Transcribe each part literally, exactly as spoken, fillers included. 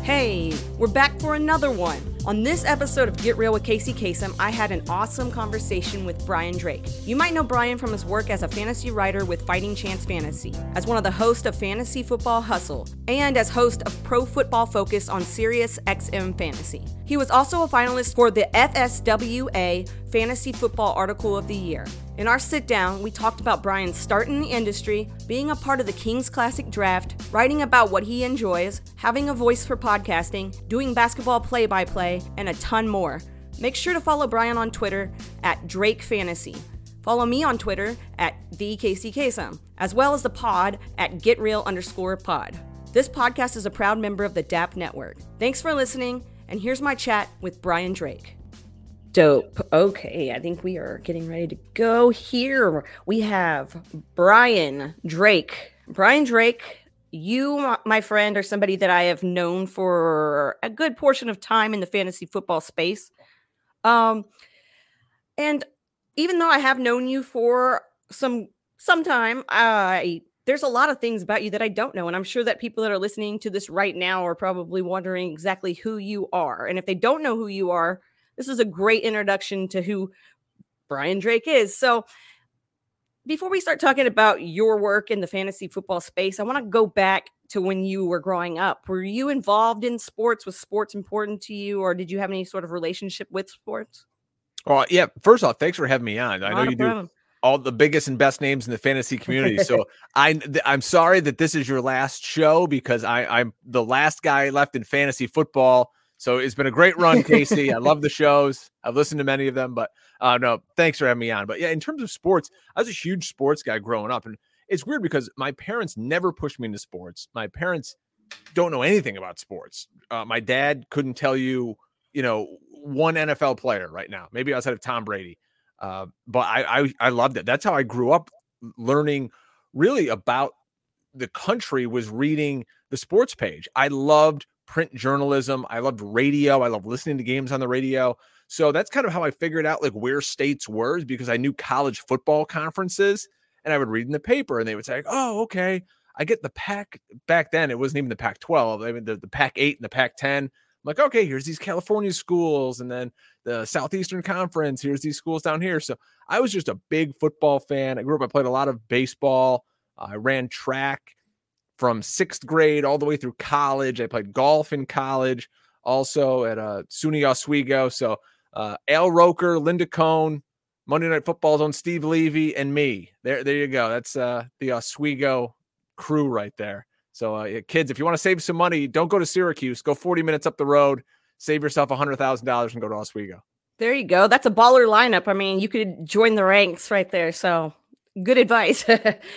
Hey, we're back for another one. On this episode of Get Real with Casey Kasem, I had an awesome conversation with Brian Drake. You might know Brian from his work as a fantasy writer with Fighting Chance Fantasy, as one of the hosts of Fantasy Football Hustle, and as host of Pro Football Focus on Sirius X M Fantasy. He was also a finalist for the F S W A Fantasy Football Article of the Year. In our sit-down, we talked about Brian's start in the industry, being a part of the Kings Classic Draft, writing about what he enjoys, having a voice for podcasting, doing basketball play-by-play, and a ton more. Make sure to follow Brian on Twitter at Drake Fantasy. Follow me on Twitter at the Casey Kasem, as well as the pod at GetReal underscore pod. This podcast is a proud member of the D A P Network. Thanks for listening, and here's my chat with Brian Drake. Dope. Okay, I think we are getting ready to go here. We have Brian Drake. Brian Drake, you, my friend, are somebody that I have known for a good portion of time in the fantasy football space. Um, and even though I have known you for some some time, I there's a lot of things about you that I don't know. And I'm sure that people that are listening to this right now are probably wondering exactly who you are. And if they don't know who you are, this is a great introduction to who Brian Drake is. So before we start talking about your work in the fantasy football space, I want to go back to when you were growing up. Were you involved in sports? Was sports important to you, or did you have any sort of relationship with sports? Well, yeah, first off, thanks for having me on. I Not know a you problem. do all the biggest and best names in the fantasy community. So I, th- I'm sorry that this is your last show because I, I'm the last guy left in fantasy football. So it's been a great run, Casey. I love the shows. I've listened to many of them, but uh, no, thanks for having me on. But yeah, in terms of sports, I was a huge sports guy growing up. And it's weird because my parents never pushed me into sports. My parents don't know anything about sports. Uh, my dad couldn't tell you, you know, one N F L player right now, maybe outside of Tom Brady. Uh, but I, I, I loved it. That's how I grew up learning really about the country, was reading the sports page. I loved print journalism. I loved radio. I loved listening to games on the radio. So that's kind of how I figured out like where states were, is because I knew college football conferences and I would read in the paper and they would say, oh, okay, I get the Pac. Back then, it wasn't even the Pac twelve. I mean, the, the Pac eight and the Pac ten. I'm like, okay, here's these California schools, and then the Southeastern Conference, here's these schools down here. So I was just a big football fan. I grew up, I played a lot of baseball. Uh, I ran track from sixth grade all the way through college. I played golf in college, also at uh, SUNY Oswego. So uh, Al Roker, Linda Cohn, Monday Night Football's own Steve Levy, and me. There, there you go. That's uh, the Oswego crew right there. So uh, kids, if you want to save some money, don't go to Syracuse. Go forty minutes up the road. Save yourself one hundred thousand dollars and go to Oswego. There you go. That's a baller lineup. I mean, you could join the ranks right there. So good advice.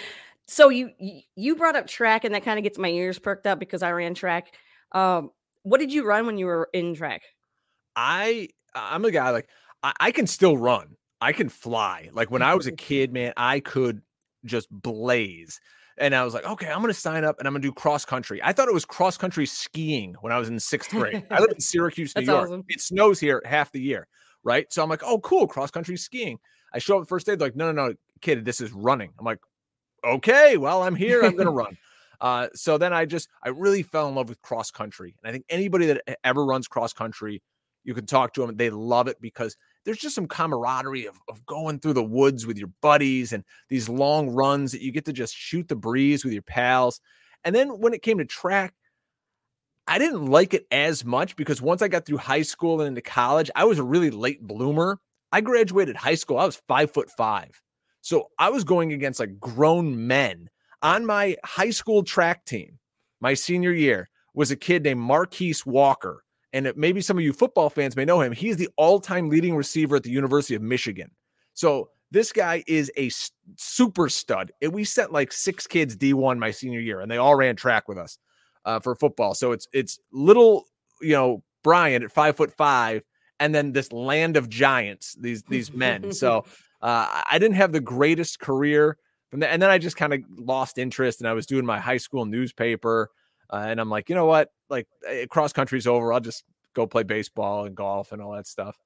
So you you brought up track, and that kind of gets my ears perked up because I ran track. Um, what did you run when you were in track? I I'm a guy like I, I can still run. I can fly. Like when I was a kid, man, I could just blaze. And I was like, okay, I'm going to sign up and I'm going to do cross country. I thought it was cross country skiing when I was in sixth grade. I live in Syracuse, New That's York. awesome. It snows here half the year, right? So I'm like, oh, cool, cross country skiing. I show up the first day, they're like, no, no, no, kid, this is running. I'm like, okay, well, I'm here. I'm going to run. Uh, so then I just, I really fell in love with cross country. And I think anybody that ever runs cross country, you can talk to them. They love it because there's just some camaraderie of, of going through the woods with your buddies and these long runs that you get to just shoot the breeze with your pals. And then when it came to track, I didn't like it as much because once I got through high school and into college, I was a really late bloomer. I graduated high school. I was five foot five. So I was going against like grown men. On my high school track team, my senior year, was a kid named Marquise Walker. And maybe some of you football fans may know him. He's the all-time leading receiver at the University of Michigan. So this guy is a super stud. And we sent like six kids D one my senior year, and they all ran track with us uh, for football. So it's it's little, you know, Brian at five foot five, and then this land of giants, these these men. So uh, I didn't have the greatest career from that, and then I just kind of lost interest, and I was doing my high school newspaper. Uh, and I'm like, you know what? Like, cross country's over. I'll just go play baseball and golf and all that stuff.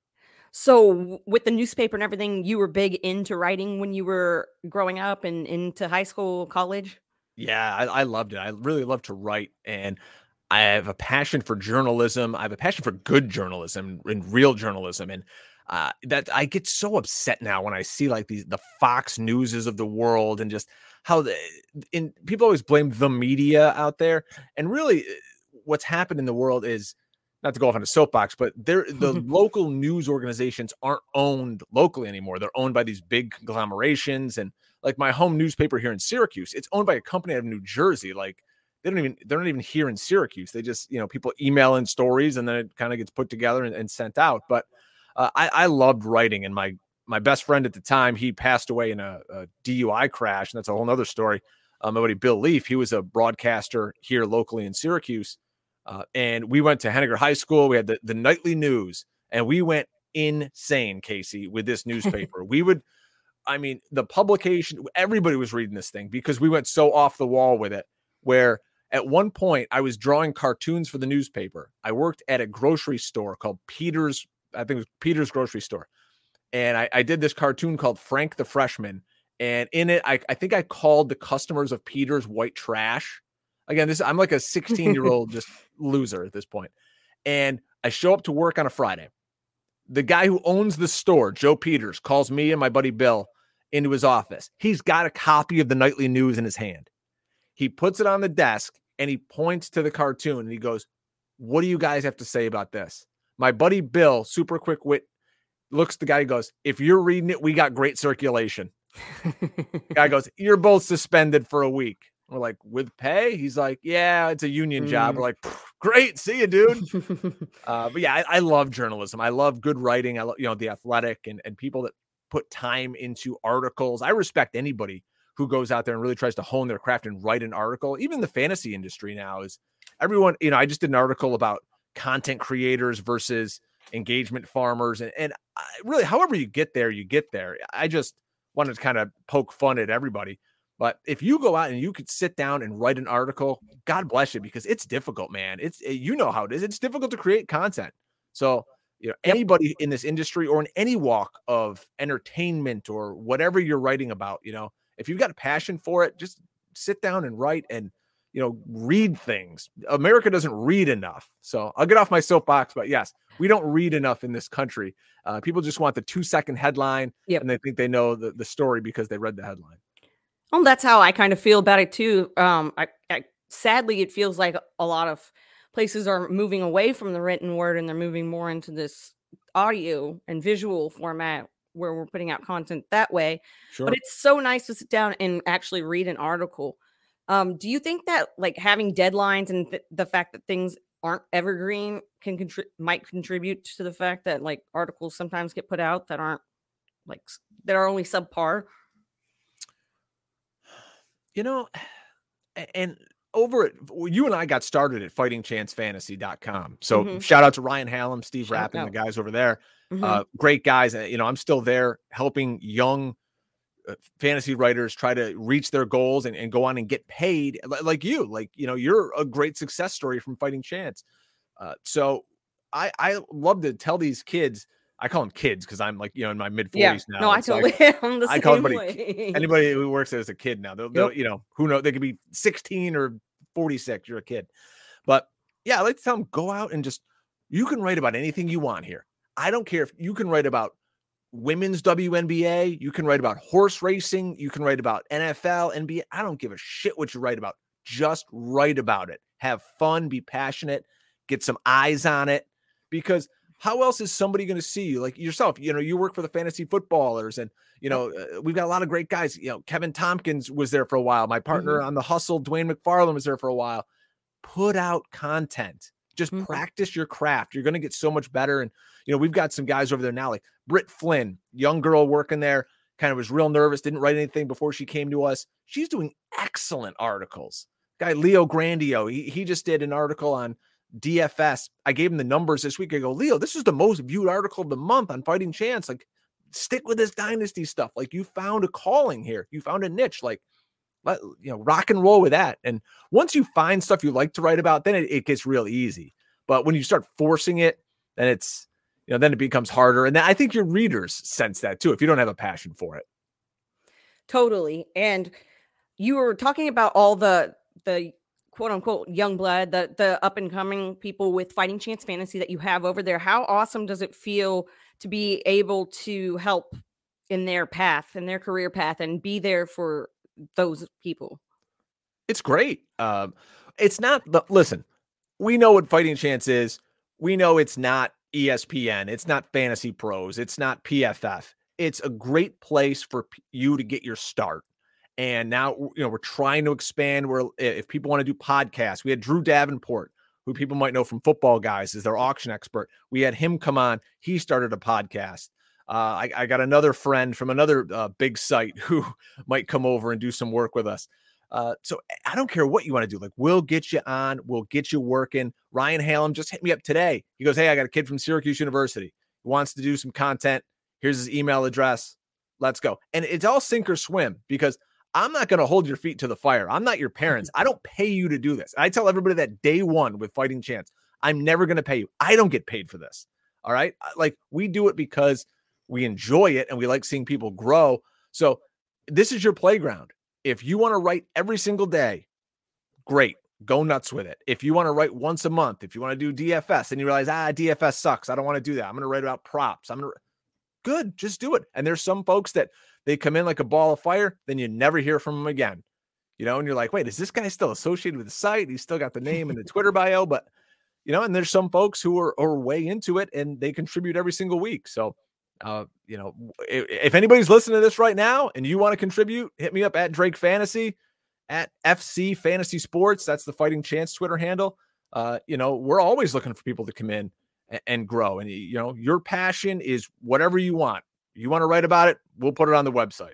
So with the newspaper and everything, you were big into writing when you were growing up and into high school, college? Yeah, I, I loved it. I really loved to write. And I have a passion for journalism. I have a passion for good journalism and real journalism. And uh, that I get so upset now when I see like these, the Fox Newses of the world, and just how the, in people always blame the media out there. And really what's happened in the world is, not to go off on a soapbox, but they're the local news organizations aren't owned locally anymore. They're owned by these big conglomerations. And like my home newspaper here in Syracuse, it's owned by a company out of New Jersey. Like, They don't even, they're not even here in Syracuse. They just, you know, people email in stories and then it kind of gets put together and, and sent out. But uh, I, I loved writing, and my, my best friend at the time, he passed away in a, a D U I crash. And that's a whole nother story. Um, my buddy Bill Leaf, he was a broadcaster here locally in Syracuse. Uh, and we went to Henniger High School. We had the, the nightly news, and we went insane, Casey, with this newspaper. We would, I mean, the publication, everybody was reading this thing because we went so off the wall with it, where at one point I was drawing cartoons for the newspaper. I worked at a grocery store called Peter's, I think it was Peter's Grocery Store. And I, I did this cartoon called Frank the Freshman. And in it, I, I think I called the customers of Peter's white trash. Again, this I'm like a sixteen-year-old just loser at this point. And I show up to work on a Friday. The guy who owns the store, Joe Peters, calls me and my buddy Bill into his office. He's got a copy of the nightly news in his hand. He puts it on the desk and he points to the cartoon and he goes, "What do you guys have to say about this?" My buddy Bill, super quick wit, looks at the guy and goes, "If you're reading it, we got great circulation." Guy goes, "You're both suspended for a week." We're like, "With pay?" He's like, "Yeah, it's a union mm. job." We're like, "Great, see you, dude." uh, but yeah, I, I love journalism. I love good writing. I love, you know, The Athletic and, and people that put time into articles. I respect anybody who goes out there and really tries to hone their craft and write an article. Even the fantasy industry now is everyone, you know, I just did an article about content creators versus engagement farmers. And, and I, really, however you get there, you get there. I just wanted to kind of poke fun at everybody. But if you go out and you could sit down and write an article, God bless you, because it's difficult, man. It's, you know how it is. It's difficult to create content. So, you know, anybody in this industry or in any walk of entertainment or whatever you're writing about, you know, if you've got a passion for it, just sit down and write and, you know, read things. America doesn't read enough. So I'll get off my soapbox, but yes, we don't read enough in this country. Uh, people just want the two second headline yep. and they think they know the, the story because they read the headline. Well, that's how I kind of feel about it too. Um, I, I, sadly, it feels like a lot of places are moving away from the written word and they're moving more into this audio and visual format where we're putting out content that way. Sure. But it's so nice to sit down and actually read an article. Um, do you think that like having deadlines and th- the fact that things aren't evergreen can contri- might contribute to the fact that like articles sometimes get put out that aren't like that are only subpar? You know, and over at you and I got started at fighting chance fantasy dot com. So mm-hmm. shout out to Ryan Hallam, Steve shout Rapp, and the guys over there. Mm-hmm. Uh, great guys. You know, I'm still there helping young uh, fantasy writers try to reach their goals and, and go on and get paid like you. Like, you know, you're a great success story from Fighting Chance. Uh, so I, I love to tell these kids, I call them kids because I'm like, you know, in my mid forties yeah, now. No, I totally so I, am the I same call anybody, way. Anybody who works as a kid now, they'll, yep. they'll, you know, who knows, they could be sixteen or forty-six. You're a kid. But yeah, I like to tell them, go out and just, you can write about anything you want here. I don't care if you can write about women's W N B A. You can write about horse racing. You can write about N F L, N B A. I don't give a shit what you write about. Just write about it. Have fun, be passionate, get some eyes on it, because how else is somebody going to see you like yourself? You know, you work for the fantasy footballers and, you know, uh, we've got a lot of great guys. You know, Kevin Tompkins was there for a while. My partner mm-hmm. on the Hustle, Dwayne McFarland, was there for a while. Put out content. Just mm-hmm. practice your craft. You're going to get so much better. And, you know, we've got some guys over there now, like Britt Flynn, young girl working there, kind of was real nervous, didn't write anything before she came to us. She's doing excellent articles. Guy Leo Grandio, he, he just did an article on D F S. I gave him the numbers this week. I go, Leo, this is the most viewed article of the month on Fighting Chance. Like, stick with this dynasty stuff. Like, you found a calling here. You found a niche. Like, let, you know, rock and roll with that. And once you find stuff you like to write about, then it, it gets real easy. But when you start forcing it, then it's, you know, then it becomes harder. And then I think your readers sense that too, if you don't have a passion for it. Totally. And you were talking about all the, the quote unquote young blood, the the up and coming people with Fighting Chance Fantasy that you have over there, how awesome does it feel to be able to help in their path, in their career path, and be there for those people? It's great. Um, it's not the listen, we know what Fighting Chance is. We know it's not E S P N. It's not Fantasy Pros. It's not P F F. It's a great place for p- you to get your start. And now, you know, we're trying to expand where if people want to do podcasts, we had Drew Davenport, who people might know from Football Guys, is their auction expert. We had him come on. He started a podcast. Uh, I, I got another friend from another uh, big site who might come over and do some work with us. Uh, so I don't care what you want to do. Like, we'll get you on, we'll get you working. Ryan Hallam just hit me up today. He goes, hey, I got a kid from Syracuse University who wants to do some content. Here's his email address. Let's go. And it's all sink or swim, because I'm not going to hold your feet to the fire. I'm not your parents. I don't pay you to do this. I tell everybody that day one with Fighting Chance, I'm never going to pay you. I don't get paid for this. All right. Like, we do it because we enjoy it and we like seeing people grow. So this is your playground. If you want to write every single day, great, go nuts with it. If you want to write once a month, if you want to do D F S and you realize, ah, D F S sucks, I don't want to do that, I'm going to write about props. I'm going to, good, just do it. And there's some folks that they come in like a ball of fire, then you never hear from them again. You know, and you're like, wait, is this guy still associated with the site? He's still got the name and the Twitter bio, but you know, and there's some folks who are, are way into it and they contribute every single week. So Uh, you know, if, if anybody's listening to this right now and you want to contribute, hit me up at Drake Fantasy, at F C Fantasy Sports. That's the Fighting Chance Twitter handle. Uh, you know, we're always looking for people to come in and, and grow. And, you know, your passion is whatever you want. You want to write about it, we'll put it on the website.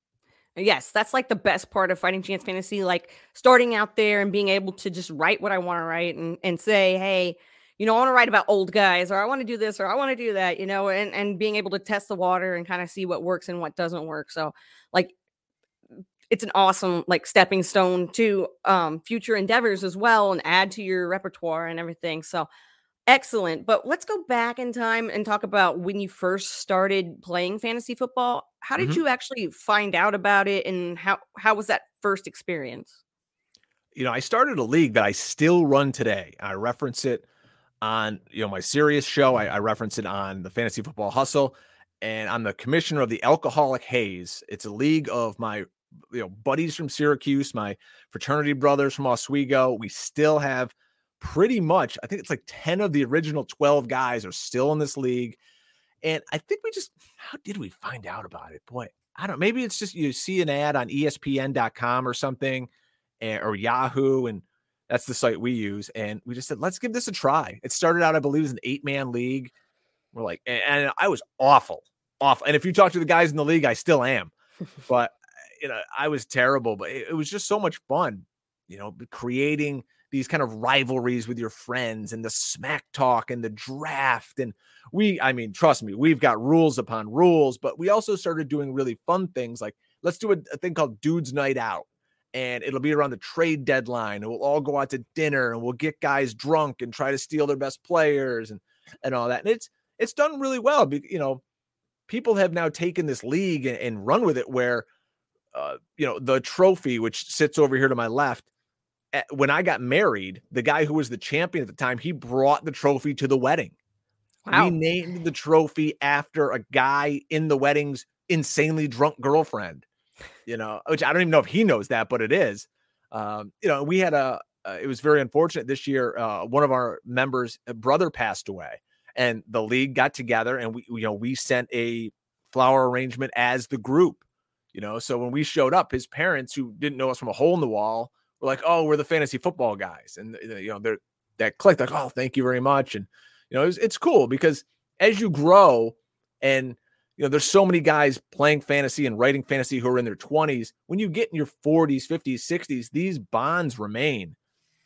Yes, that's like the best part of Fighting Chance Fantasy, like starting out there and being able to just write what I want to write and, and say, hey, you know, I want to write about old guys, or I want to do this, or I want to do that, you know, and, and being able to test the water and kind of see what works and what doesn't work. So like, it's an awesome, like, stepping stone to um, future endeavors as well, and add to your repertoire and everything. So excellent. But let's go back in time and talk about when you first started playing fantasy football. How did Mm-hmm. you actually find out about it, and how, how was that first experience? You know, I started a league that I still run today. I reference it on, you know, my Sirius show. I, I reference it on the Fantasy Football Hustle, and I'm the commissioner of the Alcoholic Haze. It's a league of my, you know, buddies from Syracuse, my fraternity brothers from Oswego. We still have pretty much, I think it's like ten of the original twelve guys are still in this league. And I think we just, how did we find out about it? Boy, I don't, maybe it's just, you see an ad on E S P N dot com or something, and, or Yahoo, and that's the site we use. And we just said, let's give this a try. It started out, I believe, as an eight man league. We're like, and, and I was awful, awful. And if you talk to the guys in the league, I still am, but you know, I was terrible, but it, it was just so much fun, you know, creating these kind of rivalries with your friends and the smack talk and the draft. And we, I mean, trust me, we've got rules upon rules, but we also started doing really fun things. Like, let's do a, a thing called Dudes Night Out. And it'll be around the trade deadline, and we'll all go out to dinner, and we'll get guys drunk and try to steal their best players and, and all that. And it's, it's done really well. You know, people have now taken this league and, and run with it where, uh, you know, the trophy, which sits over here to my left, when I got married, the guy who was the champion at the time, he brought the trophy to the wedding. Wow. We named the trophy after a guy in the wedding's insanely drunk girlfriend, you know, which I don't even know if he knows that, but it is. Um, you know, we had a, uh, it was very unfortunate this year. Uh, one of our members' brother passed away, and the league got together, and we, you know, we sent a flower arrangement as the group, you know, so when we showed up, his parents, who didn't know us from a hole in the wall, were like, oh, we're the fantasy football guys. And, you know, they're, that clicked, like, oh, thank you very much. And, you know, it was, it's cool because as you grow, and, you know, there's so many guys playing fantasy and writing fantasy who are in their twenties. When you get in your forties, fifties, sixties, these bonds remain.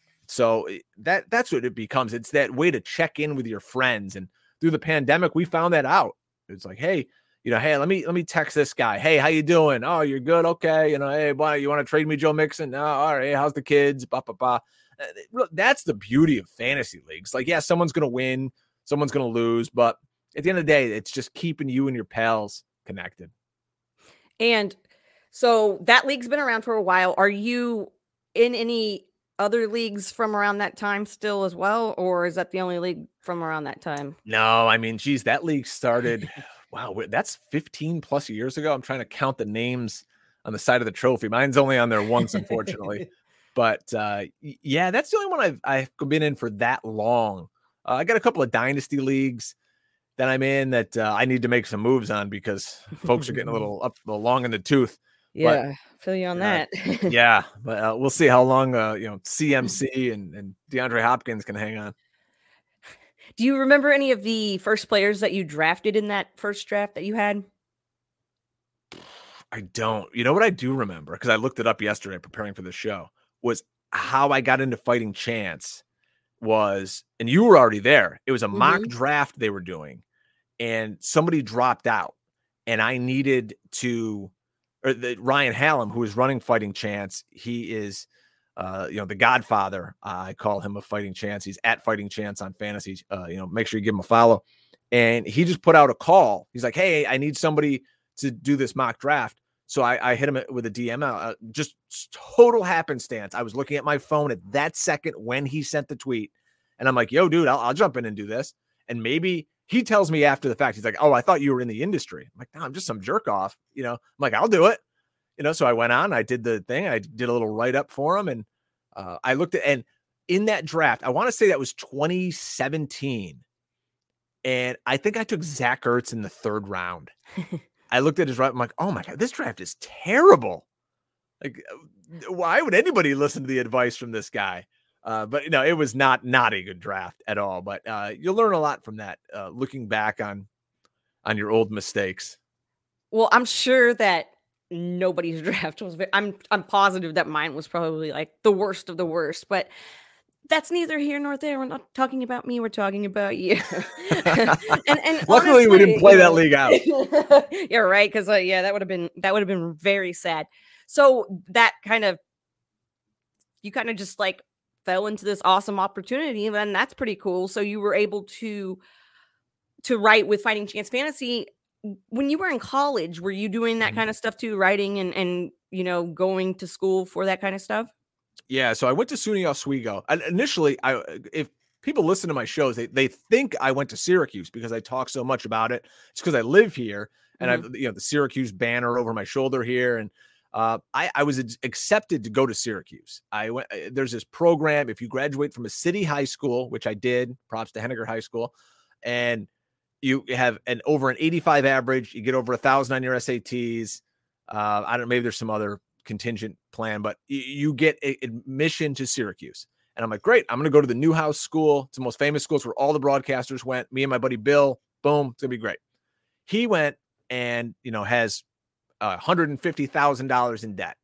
So that that's what it becomes. It's that way to check in with your friends. And through the pandemic, we found that out. It's like, hey, you know, hey, let me let me text this guy. Hey, how you doing? Oh, you're good. Okay. You know, hey, boy, you want to trade me Joe Mixon? No, all right. Hey, how's the kids? Bah, bah, bah. That's the beauty of fantasy leagues. Like, yeah, someone's going to win, someone's going to lose, but at the end of the day, it's just keeping you and your pals connected. And so that league's been around for a while. Are you in any other leagues from around that time still as well, or is that the only league from around that time? No, I mean, geez, that league started. Wow, that's fifteen plus years ago. I'm trying to count the names on the side of the trophy. Mine's only on there once, unfortunately. But uh, yeah, that's the only one I've I've been in for that long. Uh, I got a couple of dynasty leagues that I'm in that uh, I need to make some moves on because folks are getting a little up a little long in the tooth. Yeah, but, feel you on uh, that. yeah, but uh, we'll see how long uh, you know C M C and, and DeAndre Hopkins can hang on. Do you remember any of the first players that you drafted in that first draft that you had? I don't. You know what I do remember, because I looked it up yesterday preparing for the show, was how I got into Fighting Chance was, and you were already there. It was a mm-hmm. mock draft they were doing, and somebody dropped out, and I needed to, or the, Ryan Hallam, who is running Fighting Chance, he is, uh, you know, the godfather. Uh, I call him a Fighting Chance. He's at Fighting Chance on fantasy. Uh, you know, make sure you give him a follow. And he just put out a call. He's like, hey, I need somebody to do this mock draft. So I, I hit him with a D M, uh, just total happenstance. I was looking at my phone at that second when he sent the tweet, and I'm like, yo, dude, I'll, I'll jump in and do this. And maybe he tells me after the fact, he's like, oh, I thought you were in the industry. I'm like, no, I'm just some jerk off. You know, I'm like, I'll do it. You know, so I went on, I did the thing. I did a little write up for him. And uh, I looked at, and in that draft, I want to say that was twenty seventeen. And I think I took Zach Ertz in the third round. I looked at his draft. I'm like, oh my God, this draft is terrible. Like, why would anybody listen to the advice from this guy? Uh, but no, it was not, not a good draft at all. But uh, you'll learn a lot from that, uh, looking back on, on your old mistakes. Well, I'm sure that nobody's draft was, very, I'm, I'm positive that mine was probably like the worst of the worst, but that's neither here nor there. We're not talking about me. We're talking about you. and, and luckily, honestly, we didn't play that league out. You're right, because uh, yeah, that would have been that would have been very sad. So that kind of you kind of just like fell into this awesome opportunity, and that's pretty cool. So you were able to to write with Fighting Chance Fantasy. When you were in college, were you doing that kind of stuff too, writing and and you know going to school for that kind of stuff? Yeah, so I went to SUNY Oswego. And initially, I if people listen to my shows, they they think I went to Syracuse because I talk so much about it. It's because I live here, and mm-hmm. I've you know the Syracuse banner over my shoulder here, and uh, I I was accepted to go to Syracuse. I went. There's this program if you graduate from a city high school, which I did. Props to Henniger High School, and you have an over an eighty-five average. You get over a thousand on your S A Ts. Uh, I don't know. Maybe there's some other contingent plan, but you get admission to Syracuse. And I'm like, great, I'm going to go to the Newhouse School. It's the most famous schools where all the broadcasters went. Me and my buddy Bill, boom, it's going to be great. He went and, you know, has uh, one hundred fifty thousand dollars in debt.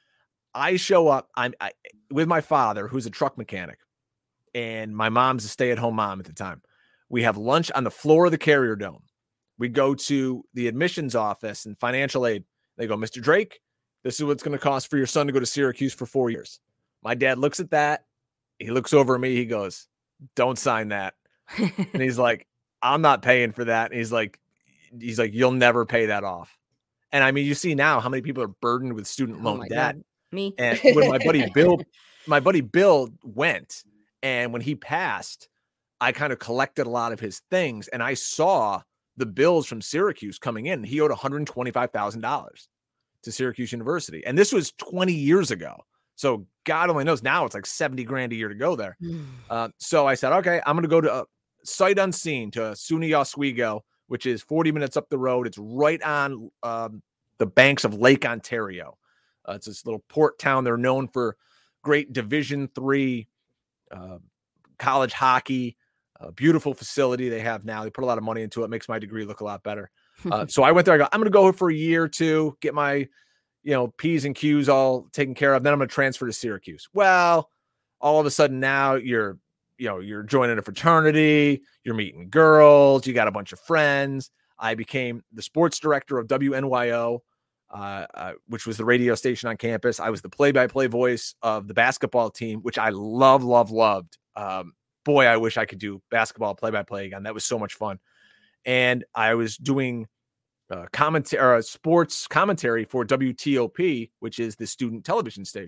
I show up I'm I, with my father, who's a truck mechanic, and my mom's a stay-at-home mom at the time. We have lunch on the floor of the Carrier Dome. We go to the admissions office and financial aid. They go, Mister Drake, this is what it's going to cost for your son to go to Syracuse for four years. My dad looks at that. He looks over at me. He goes, don't sign that. And he's like, I'm not paying for that. And he's like, he's like, you'll never pay that off. And I mean, you see now how many people are burdened with student loan oh debt. God. Me. And when my buddy Bill, my buddy Bill went, and when he passed, I kind of collected a lot of his things, and I saw the bills from Syracuse coming in. He owed one hundred twenty-five thousand dollars. To Syracuse University. And this was twenty years ago. So God only knows now it's like seventy grand a year to go there. uh, so I said, okay, I'm going to go to uh, sight unseen to SUNY Oswego, which is forty minutes up the road. It's right on um, the banks of Lake Ontario. Uh, it's this little port town. They're known for great Division three uh, college hockey, a beautiful facility they have now. They put a lot of money into it. Makes my degree look a lot better. Uh, so I went there. I go, I'm going to go for a year or two, get my, you know, P's and Q's all taken care of. Then I'm going to transfer to Syracuse. Well, all of a sudden now you're, you know, you're joining a fraternity, you're meeting girls, you got a bunch of friends. I became the sports director of W N Y O, uh, uh, which was the radio station on campus. I was the play-by-play voice of the basketball team, which I love, love, loved. Um, boy, I wish I could do basketball play-by-play again. That was so much fun. And I was doing uh, commentary, uh, sports commentary for W T O P, which is the student television station.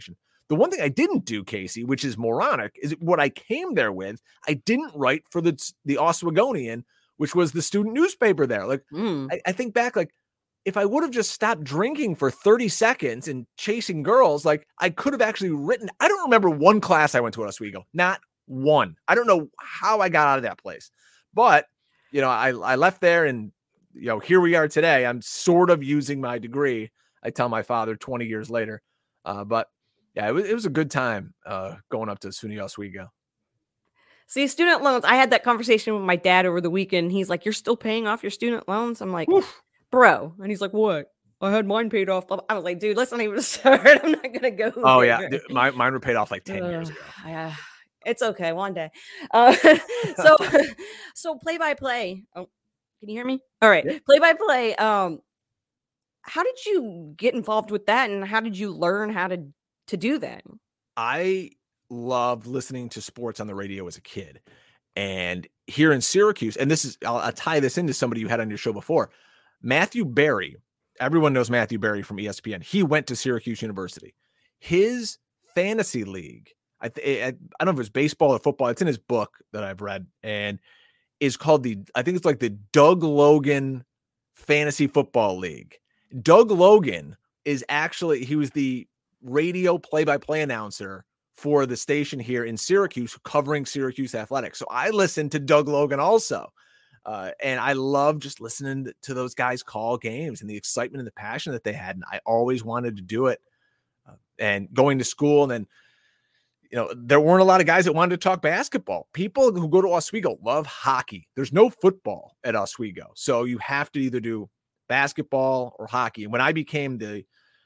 The one thing I didn't do, Casey, which is moronic, is what I came there with. I didn't write for the, the Oswegonian, which was the student newspaper there. Like, Mm. I, I think back, like, if I would have just stopped drinking for thirty seconds and chasing girls, like, I could have actually written. I don't remember one class I went to at Oswego. Not one. I don't know how I got out of that place. But, you know, I, I left there and, you know, here we are today. I'm sort of using my degree. I tell my father twenty years later. Uh, but, yeah, it was, it was a good time uh, going up to SUNY Oswego. See, student loans, I had that conversation with my dad over the weekend. He's like, you're still paying off your student loans? I'm like, Oof. Bro. And he's like, what? I had mine paid off. I was like, dude, let's not even start. I'm not going to go. Oh, there. yeah. Dude, my, mine were paid off like ten uh, years ago. Yeah. It's okay. One day. Uh, so, so play by play. Oh, can you hear me? All right. Yeah. Play by play. Um, how did you get involved with that? And how did you learn how to, to do that? I loved listening to sports on the radio as a kid. And here in Syracuse, and this is, I'll, I'll tie this into somebody you had on your show before, Matthew Berry. Everyone knows Matthew Berry from E S P N. He went to Syracuse University. His fantasy league, I, th- I, I don't know if it's baseball or football. It's in his book that I've read, and is called the, I think it's like the Doug Logan Fantasy Football League. Doug Logan is actually, he was the radio play-by-play announcer for the station here in Syracuse covering Syracuse athletics. So I listened to Doug Logan also. Uh, and I love just listening to those guys call games and the excitement and the passion that they had. And I always wanted to do it. Uh, and going to school, and then, you know, there weren't a lot of guys that wanted to talk basketball. People who go to Oswego love hockey. There's no football at Oswego. So you have to either do basketball or hockey. And when I became the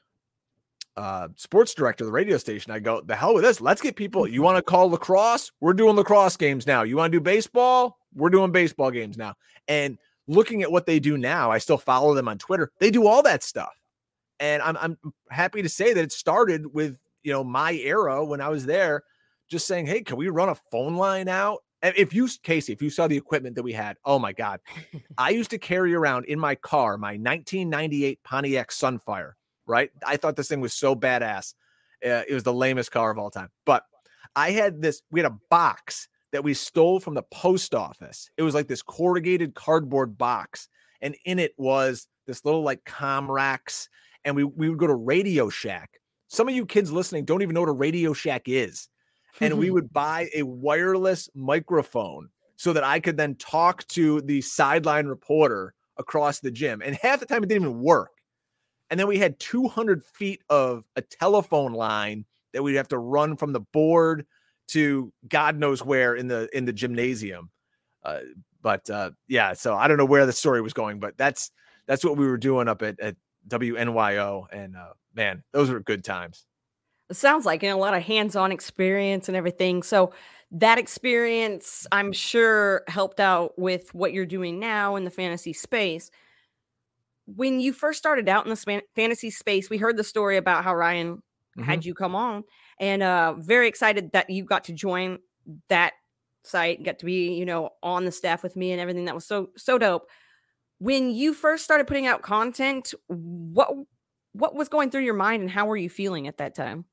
uh, sports director of the radio station, I go, the hell with this. Let's get people. You want to call lacrosse? We're doing lacrosse games now. You want to do baseball? We're doing baseball games now. And looking at what they do now, I still follow them on Twitter. They do all that stuff. And I'm I'm happy to say that it started with, you know, my era when I was there, just saying, hey, can we run a phone line out? And if you, Casey, if you saw the equipment that we had, oh my God, I used to carry around in my car, my nineteen ninety-eight Pontiac Sunfire, right? I thought this thing was so badass. Uh, it was the lamest car of all time. But I had this, we had a box that we stole from the post office. It was like this corrugated cardboard box. And in it was this little like Comrex. And we, we would go to Radio Shack. Some of you kids listening don't even know what a Radio Shack is. And we would buy a wireless microphone so that I could then talk to the sideline reporter across the gym. And half the time it didn't even work. And then we had two hundred feet of a telephone line that we'd have to run from the board to God knows where in the in the gymnasium. Uh, but uh, yeah, so I don't know where the story was going, but that's that's what we were doing up at, at W N Y O. And uh, man, those were good times. It sounds like, you know, a lot of hands-on experience and everything. So that experience, I'm sure, helped out with what you're doing now in the fantasy space. When you first started out in the span- fantasy space, we heard the story about how Ryan mm-hmm. had you come on, and uh, very excited that you got to join that site, got to be, you know, on the staff with me and everything. That was so, so dope. When you first started putting out content, what, what was going through your mind and how were you feeling at that time?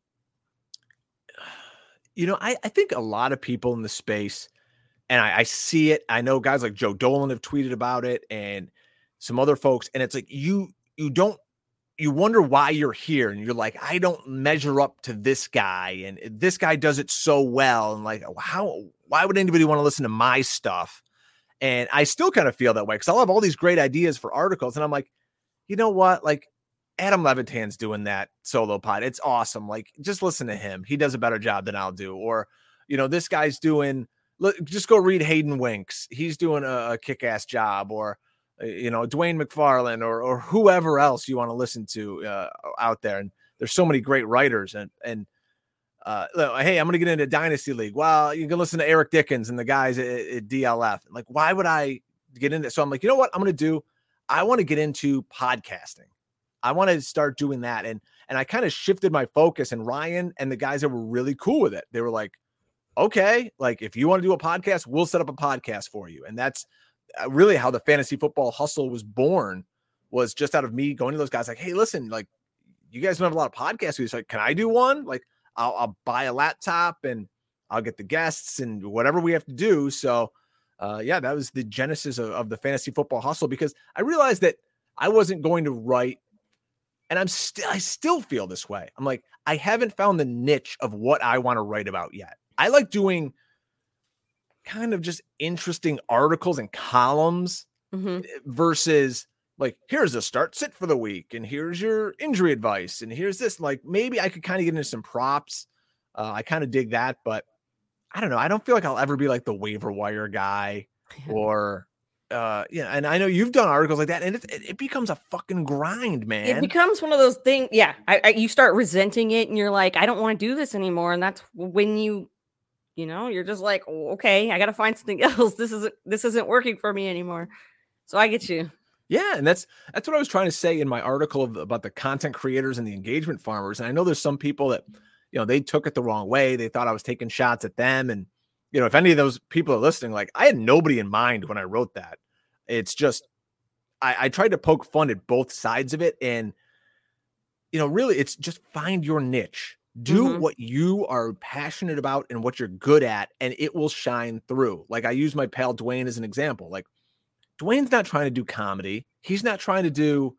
You know, I, I think a lot of people in the space, and I, I see it. I know guys like Joe Dolan have tweeted about it and some other folks. And it's like, you, you don't, you wonder why you're here. And you're like, I don't measure up to this guy. And this guy does it so well. And like, how, why would anybody want to listen to my stuff? And I still kind of feel that way because I'll have all these great ideas for articles. And I'm like, you know what? Like, Adam Levitan's doing that solo pod. It's awesome. Like, just listen to him. He does a better job than I'll do. Or, you know, this guy's doing, look, just go read Hayden Winks. He's doing a, a kick-ass job. Or, you know, Dwayne McFarland or or whoever else you want to listen to uh, out there. And there's so many great writers. And, and uh, hey, I'm going to get into Dynasty League. Well, you can listen to Eric Dickens and the guys at, at D L F. Like, why would I get into? So I'm like, you know what I'm going to do? I want to get into podcasting. I want to start doing that. And, and I kind of shifted my focus, and Ryan and the guys that were really cool with it, they were like, okay, like if you want to do a podcast, we'll set up a podcast for you. And that's really how the Fantasy Football Hustle was born, was just out of me going to those guys like, hey, listen, like you guys don't have a lot of podcasts. He's like, can I do one? Like, I'll, I'll buy a laptop and I'll get the guests and whatever we have to do. So uh, yeah, that was the genesis of, of the Fantasy Football Hustle, because I realized that I wasn't going to write, and I'm still, I still feel this way. I'm like, I haven't found the niche of what I want to write about yet. I like doing kind of just interesting articles and columns mm-hmm. versus like, here's a start sit for the week, and here's your injury advice, and here's this. Like, maybe I could kind of get into some props. Uh, I kind of dig that, but I don't know. I don't feel like I'll ever be like the waiver wire guy or, uh, yeah. And I know you've done articles like that, and it, it, it becomes a fucking grind, man. It becomes one of those things. Yeah. I, I, you start resenting it, and you're like, I don't want to do this anymore. And that's when you, you know, you're just like, oh, okay, I got to find something else. This isn't, this isn't working for me anymore. So I get you. Yeah, and that's that's what I was trying to say in my article of, about the content creators and the engagement farmers. And I know there's some people that, you know, they took it the wrong way. They thought I was taking shots at them. And, you know, if any of those people are listening, like, I had nobody in mind when I wrote that. It's just, I, I tried to poke fun at both sides of it. And, you know, really, it's just find your niche. Do mm-hmm. what you are passionate about and what you're good at, and it will shine through. Like, I use my pal Dwayne as an example. Like, Dwayne's not trying to do comedy. He's not trying to do,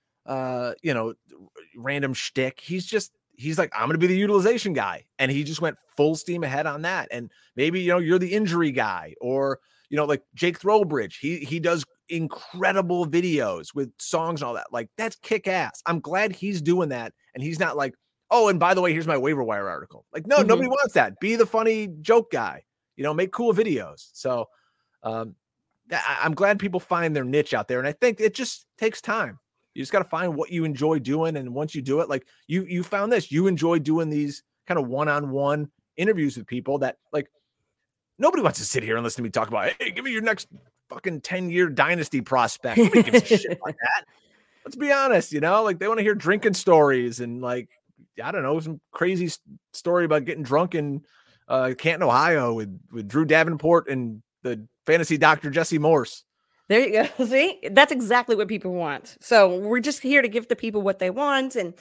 uh, you know, random shtick. He's just, he's like, I'm going to be the utilization guy. And he just went full steam ahead on that. And maybe, you know, you're the injury guy, or, you know, like Jake Throwbridge, he, he does incredible videos with songs and all that. Like, that's kick ass. I'm glad he's doing that. And he's not like, oh, and by the way, here's my waiver wire article. Like, no, mm-hmm. nobody wants that. Be the funny joke guy, you know, make cool videos. So, um, I'm glad people find their niche out there. And I think it just takes time. You just got to find what you enjoy doing. And once you do it, like you, you found this, you enjoy doing these kind of one-on-one interviews with people that, like, nobody wants to sit here and listen to me talk about, hey, give me your next fucking ten year dynasty prospect. Nobody gives a shit like that. Let's be honest, you know, like, they want to hear drinking stories and, like, I don't know, some crazy story about getting drunk in uh, Canton, Ohio with, with Drew Davenport and the fantasy doctor Jesse Morse. There you go. See, that's exactly what people want. So we're just here to give the people what they want. And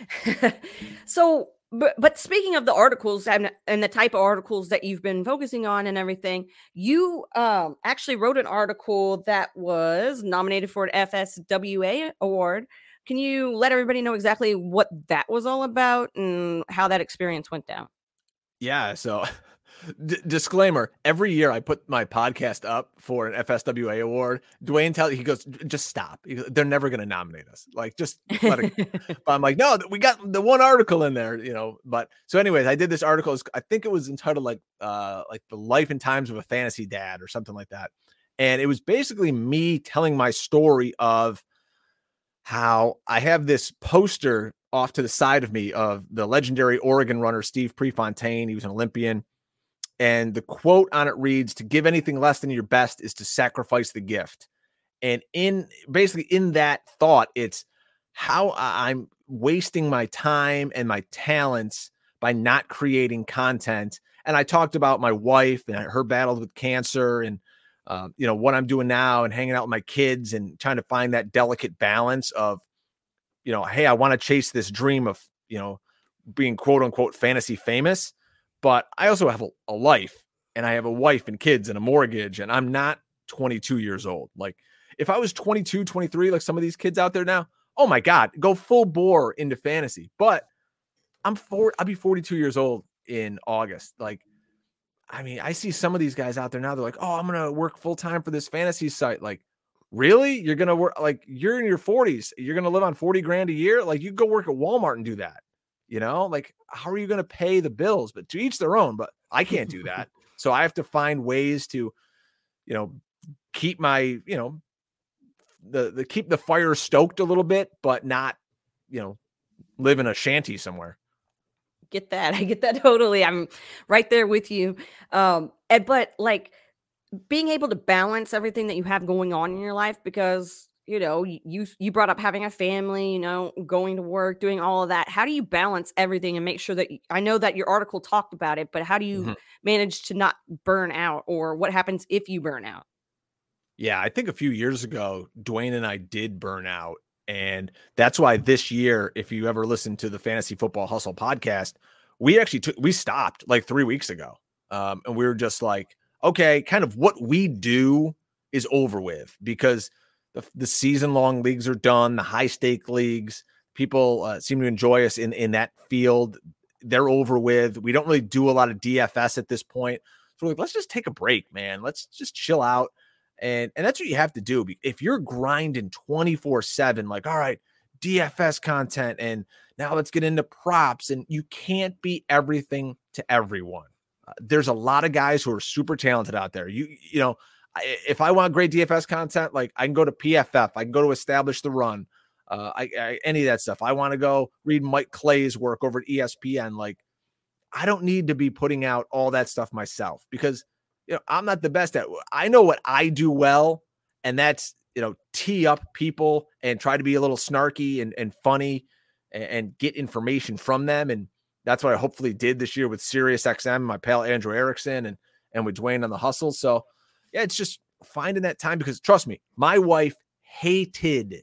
so, but, but speaking of the articles and, and the type of articles that you've been focusing on and everything, you um, actually wrote an article that was nominated for an F S W A award. Can you let everybody know exactly what that was all about and how that experience went down? Yeah. So D- disclaimer, every year I put my podcast up for an F S W A award. Dwayne tells, he goes, just stop. He goes, they're never going to nominate us. Like, just let it go. But I'm like, no, we got the one article in there, you know. But so anyways, I did this article. I think it was entitled like, uh, like the life and times of a fantasy dad or something like that. And it was basically me telling my story of how I have this poster off to the side of me of the legendary Oregon runner, Steve Prefontaine. He was an Olympian. And the quote on it reads, to give anything less than your best is to sacrifice the gift. And in basically in that thought, it's how I'm wasting my time and my talents by not creating content. And I talked about my wife and her battle with cancer and, uh, you know, what I'm doing now and hanging out with my kids and trying to find that delicate balance of, you know, hey, I want to chase this dream of, you know, being quote unquote fantasy famous. But I also have a, a life, and I have a wife and kids and a mortgage, and I'm not twenty-two years old. Like, if I was twenty-two, twenty-three, like some of these kids out there now, oh my God, go full bore into fantasy. But I'm four, I'll be forty-two years old in August. Like, I mean, I see some of these guys out there now. They're like, oh, I'm going to work full time for this fantasy site. Like, really? You're going to work, like, you're in your forties. You're going to live on forty grand a year. Like, you go work at Walmart and do that. You know, like, how are you going to pay the bills? But to each their own, but I can't do that. So I have to find ways to, you know, keep my, you know, the, the keep the fire stoked a little bit, but not, you know, live in a shanty somewhere. Get that. I get that totally. I'm right there with you. Um, and, but like being able to balance everything that you have going on in your life, because you know, you you brought up having a family, you know, going to work, doing all of that. How do you balance everything and make sure that, I know that your article talked about it, but how do you mm-hmm. manage to not burn out, or what happens if you burn out? Yeah, I think a few years ago, Dwayne and I did burn out. And that's why this year, if you ever listen to the Fantasy Football Hustle podcast, we actually took, we stopped like three weeks ago. Um, and we were just like, okay, kind of what we do is over with because the, the season long leagues are done. The high stake leagues, people uh, seem to enjoy us in, in that field. They're over with. We don't really do a lot of D F S at this point. So we're like, let's just take a break, man. Let's just chill out. And, and that's what you have to do. If you're grinding twenty-four seven, like, all right, D F S content, and now let's get into props, and you can't be everything to everyone. Uh, there's a lot of guys who are super talented out there. You, you know, I, if I want great D F S content, like I can go to P F F, I can go to Establish the Run, uh, I, I any of that stuff. I want to go read Mike Clay's work over at E S P N. Like, I don't need to be putting out all that stuff myself because, you know, I'm not the best at. I know what I do well, and that's, you know, tee up people and try to be a little snarky and, and funny and, and get information from them. And that's what I hopefully did this year with Sirius X M, my pal Andrew Erickson, and and with Dwayne on the Hustle. So yeah, it's just finding that time because trust me, my wife hated,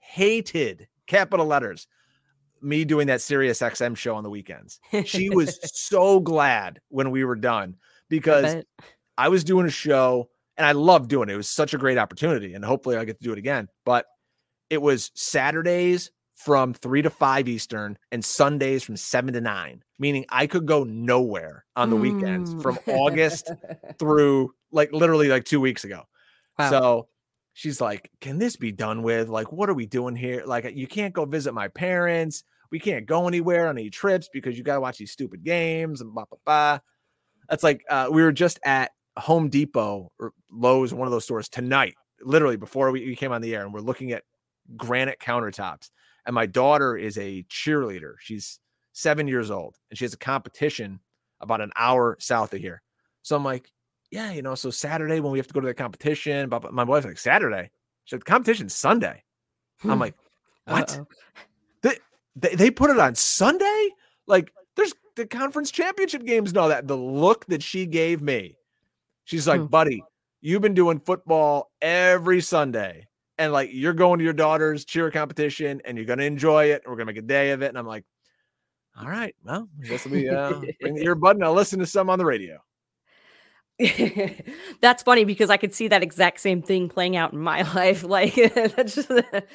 hated capital letters, me doing that Sirius X M show on the weekends. She was so glad when we were done because I, I was doing a show and I loved doing it. It was such a great opportunity and hopefully I get to do it again. But it was Saturdays from three to five Eastern and Sundays from seven to nine, meaning I could go nowhere on the mm. weekends from August through like literally like two weeks ago. Wow. So she's like, can this be done with? Like, what are we doing here? Like, you can't go visit my parents. We can't go anywhere on any trips because you got to watch these stupid games and blah, blah, blah. That's like, uh, we were just at Home Depot or Lowe's, one of those stores tonight, literally before we, we came on the air, and we're looking at granite countertops. And my daughter is a cheerleader. She's seven years old and she has a competition about an hour south of here. So I'm like, yeah, you know, so Saturday when we have to go to the competition, but my wife's like, Saturday? She's like, the competition's Sunday. I'm like, what? They, they, they put it on Sunday? Like, there's the conference championship games and all that. The look that she gave me, she's like, hmm. buddy, you've been doing football every Sunday. And like, you're going to your daughter's cheer competition and you're going to enjoy it. And we're going to make a day of it. And I'm like, all right, well, I guess we uh, bring the earbud and I'll listen to some on the radio. That's funny because I could see that exact same thing playing out in my life. Like, that's just,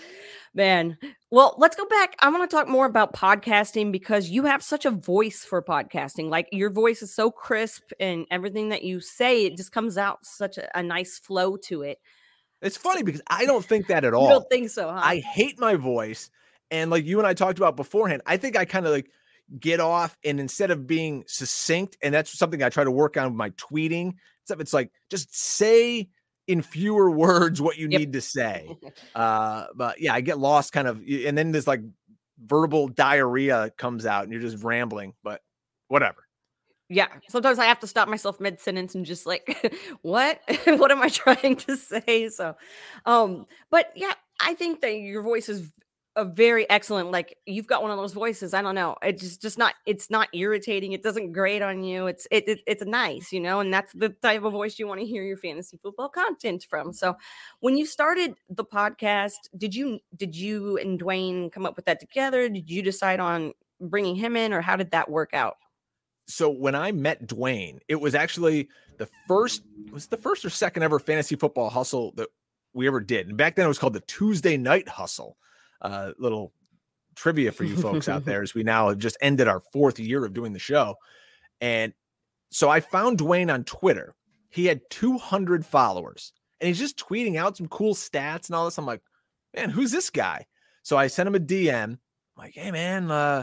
man. Well, let's go back. I want to talk more about podcasting because you have such a voice for podcasting. Like, your voice is so crisp and everything that you say, it just comes out such a, a nice flow to it. It's funny because I don't think that at all. You don't think so, huh? I hate my voice. And like you and I talked about beforehand, I think I kind of like get off, and instead of being succinct, and that's something I try to work on with my tweeting stuff, it's like just say in fewer words what you yep. need to say. Uh, but yeah, I get lost kind of, and then there's like verbal diarrhea comes out and you're just rambling, but whatever. Yeah. Sometimes I have to stop myself mid sentence and just like, what, what am I trying to say? So, um, but yeah, I think that your voice is a very excellent, like you've got one of those voices. I don't know. It's just, just not, it's not irritating. It doesn't grate on you. It's, it, it it's nice, you know, and that's the type of voice you want to hear your fantasy football content from. So when you started the podcast, did you, did you and Dwayne come up with that together? Did you decide on bringing him in, or how did that work out? So when I met Dwayne, it was actually the first, it was the first or second ever fantasy football hustle that we ever did. And back then it was called the Tuesday Night Hustle. Uh, little trivia for you folks out there, as we now have just ended our fourth year of doing the show. And so I found Dwayne on Twitter. He had two hundred followers and he's just tweeting out some cool stats and all this. I'm like, man, who's this guy? So I sent him a D M. I'm like, hey man, uh,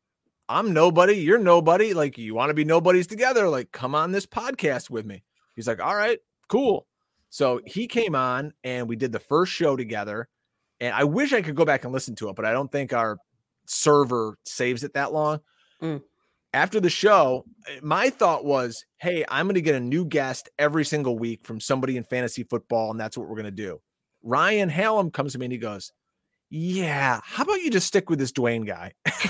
I'm nobody. You're nobody. Like, you want to be nobodies together? Like, come on this podcast with me. He's like, all right, cool. So he came on and we did the first show together. And I wish I could go back and listen to it, but I don't think our server saves it that long. Mm. After the show, my thought was, hey, I'm going to get a new guest every single week from somebody in fantasy football, and that's what we're going to do. Ryan Hallam comes to me and he goes, yeah, how about you just stick with this Dwayne guy?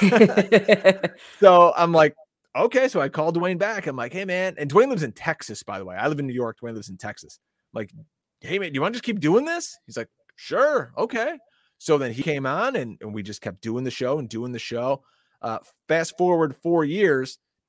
So I'm like, okay. So I called Dwayne back. I'm like, hey, man. And Dwayne lives in Texas, by the way. I live in New York. Dwayne lives in Texas. I'm like, hey, man, do you want to just keep doing this? He's like, sure. Okay. So then he came on and, and we just kept doing the show and doing the show. Uh, fast forward four years.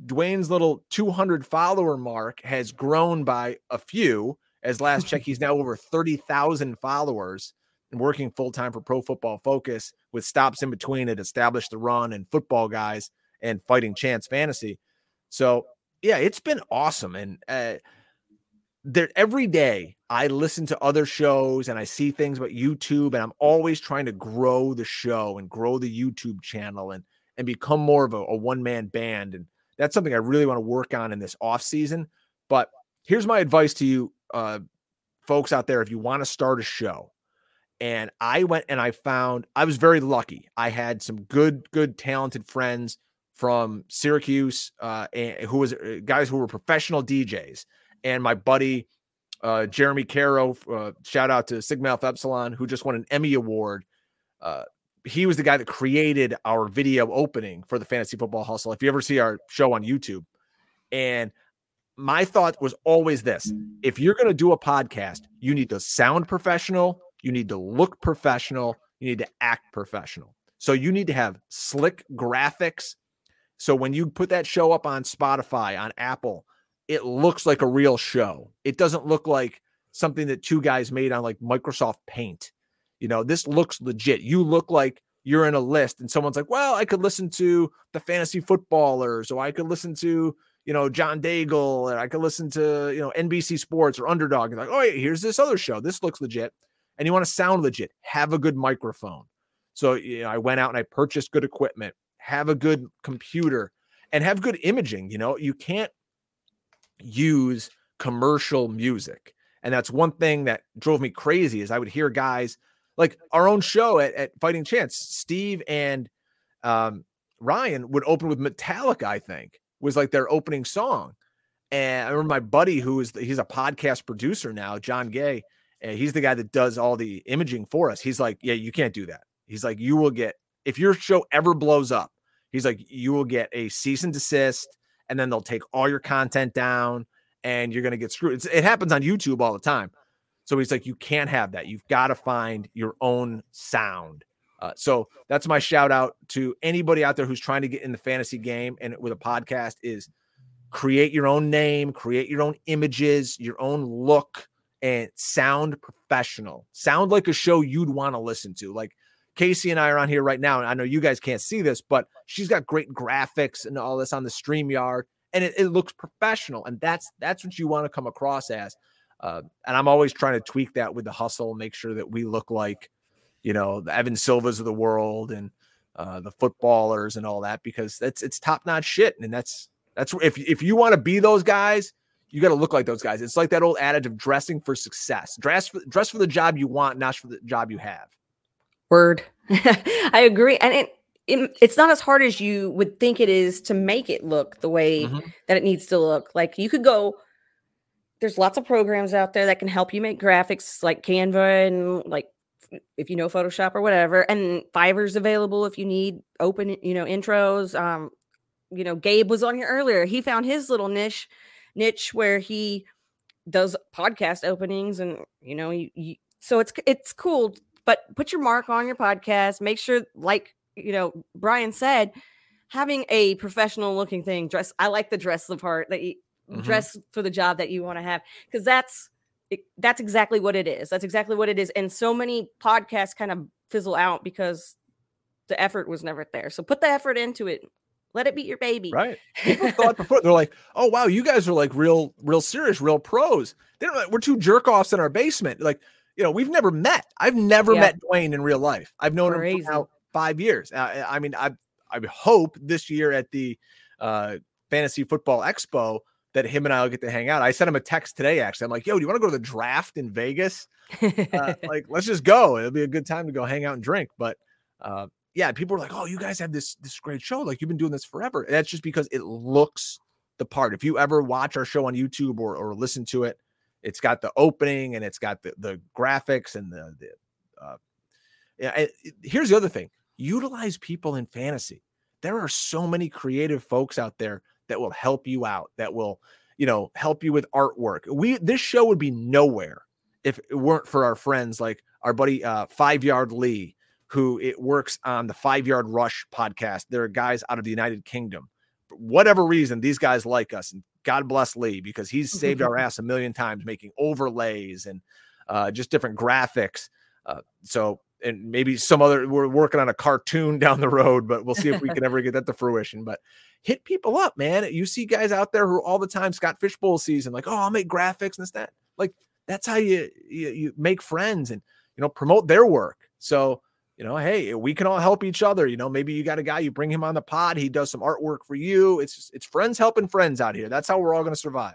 Dwayne's little two hundred follower mark has grown by a few. As last check, he's now over thirty thousand followers and working full-time for Pro Football Focus with stops in between at Establish the Run and Football Guys and Fighting Chance Fantasy. So yeah, it's been awesome. And uh, there every day I listen to other shows and I see things about YouTube, and I'm always trying to grow the show and grow the YouTube channel and, and become more of a, a one-man band. And that's something I really want to work on in this off season. But here's my advice to you, uh, folks out there. If you want to start a show, and I went and I found, I was very lucky. I had some good, good, talented friends from Syracuse, uh, and who was uh, guys who were professional D Js. And my buddy, uh, Jeremy Caro, uh, shout out to Sigma Alpha Epsilon, who just won an Emmy Award. Uh, he was the guy that created our video opening for the Fantasy Football Hustle. If you ever see our show on YouTube. And my thought was always this: if you're going to do a podcast, you need to sound professional. You need to look professional. You need to act professional. So you need to have slick graphics. So when you put that show up on Spotify, on Apple, it looks like a real show. It doesn't look like something that two guys made on like Microsoft Paint. You know, this looks legit. You look like you're in a list and someone's like, well, I could listen to the Fantasy Footballers, or I could listen to, you know, John Daigle, or I could listen to, you know, N B C Sports or Underdog. And like, oh, yeah, here's this other show. This looks legit. And you want to sound legit, have a good microphone. So you know, I went out and I purchased good equipment, have a good computer, and have good imaging. You know, you can't use commercial music. And that's one thing that drove me crazy is I would hear guys like our own show at, at Fighting Chance, Steve and um, Ryan would open with Metallica, I think, was like their opening song. And I remember my buddy, who is, he's a podcast producer now, John Gay, and he's the guy that does all the imaging for us. He's like, yeah, you can't do that. He's like, you will get, if your show ever blows up, he's like, you will get a cease and desist, and then they'll take all your content down and you're going to get screwed. It's, it happens on YouTube all the time. So he's like, you can't have that. You've got to find your own sound. Uh, so that's my shout out to anybody out there who's trying to get in the fantasy game and with a podcast is create your own name, create your own images, your own look, and sound professional. Sound like a show you'd want to listen to. Like Casey and I are on here right now, and I know you guys can't see this, but she's got great graphics and all this on the StreamYard, and it, it looks professional, and that's that's what you want to come across as. Uh, and I'm always trying to tweak that with the hustle, make sure that we look like, you know, the Evan Silvas of the world and uh, the footballers and all that, because that's it's top-notch shit. And that's that's if if you want to be those guys, you got to look like those guys. It's like that old adage of dressing for success. Dress for, dress for the job you want, not for the job you have. Word. I agree. And it, it it's not as hard as you would think it is to make it look the way mm-hmm. that it needs to look. Like you could go, there's lots of programs out there that can help you make graphics like Canva and like, if you know Photoshop or whatever, and Fiverr's available if you need open, you know, intros. Um, you know, Gabe was on here earlier. He found his little niche niche where he does podcast openings, and you know, you, you, so it's it's cool. But put your mark on your podcast. Make sure, like you know, Brian said, having a professional looking thing. Dress. I like the dress the part that you mm-hmm. dress for the job that you want to have, because that's. It, that's exactly what it is. That's exactly what it is. And so many podcasts kind of fizzle out because the effort was never there. So put the effort into it. Let it be your baby. Right. People thought before, they're like, oh, wow, you guys are like real, real serious, real pros. They're like, we're two jerk offs in our basement. Like, you know, we've never met. I've never yeah. met Dwayne in real life. I've known Crazy. him for now five years. I, I mean, I, I hope this year at the uh, Fantasy Football Expo that him and I will get to hang out. I sent him a text today, actually. I'm like, yo, do you want to go to the draft in Vegas? Uh, like, let's just go. It'll be a good time to go hang out and drink. But uh, yeah, people are like, oh, you guys have this, this great show. Like, you've been doing this forever. And that's just because it looks the part. If you ever watch our show on YouTube or, or listen to it, it's got the opening and it's got the, the graphics and the, the uh, yeah. And here's the other thing. Utilize people in fantasy. There are so many creative folks out there that will help you out, that will, you know, help you with artwork. We, this show would be nowhere if it weren't for our friends like our buddy uh, Five Yard Lee, who it works on the Five Yard Rush podcast. There are guys out of the United Kingdom. whatever reason, these guys like us, and God bless Lee, because he's saved our ass a million times making overlays and uh, just different graphics. Uh, so, and maybe some other, we're working on a cartoon down the road, but we'll see if we can ever get that to fruition. But hit people up, man. You see guys out there who all the time, Scott Fishbowl season, like, oh, I'll make graphics and that. Like, that's how you, you, you make friends and, you know, promote their work. So, you know, hey, we can all help each other. You know, maybe you got a guy, you bring him on the pod, he does some artwork for you. It's just, it's friends helping friends out here. That's how we're all going to survive.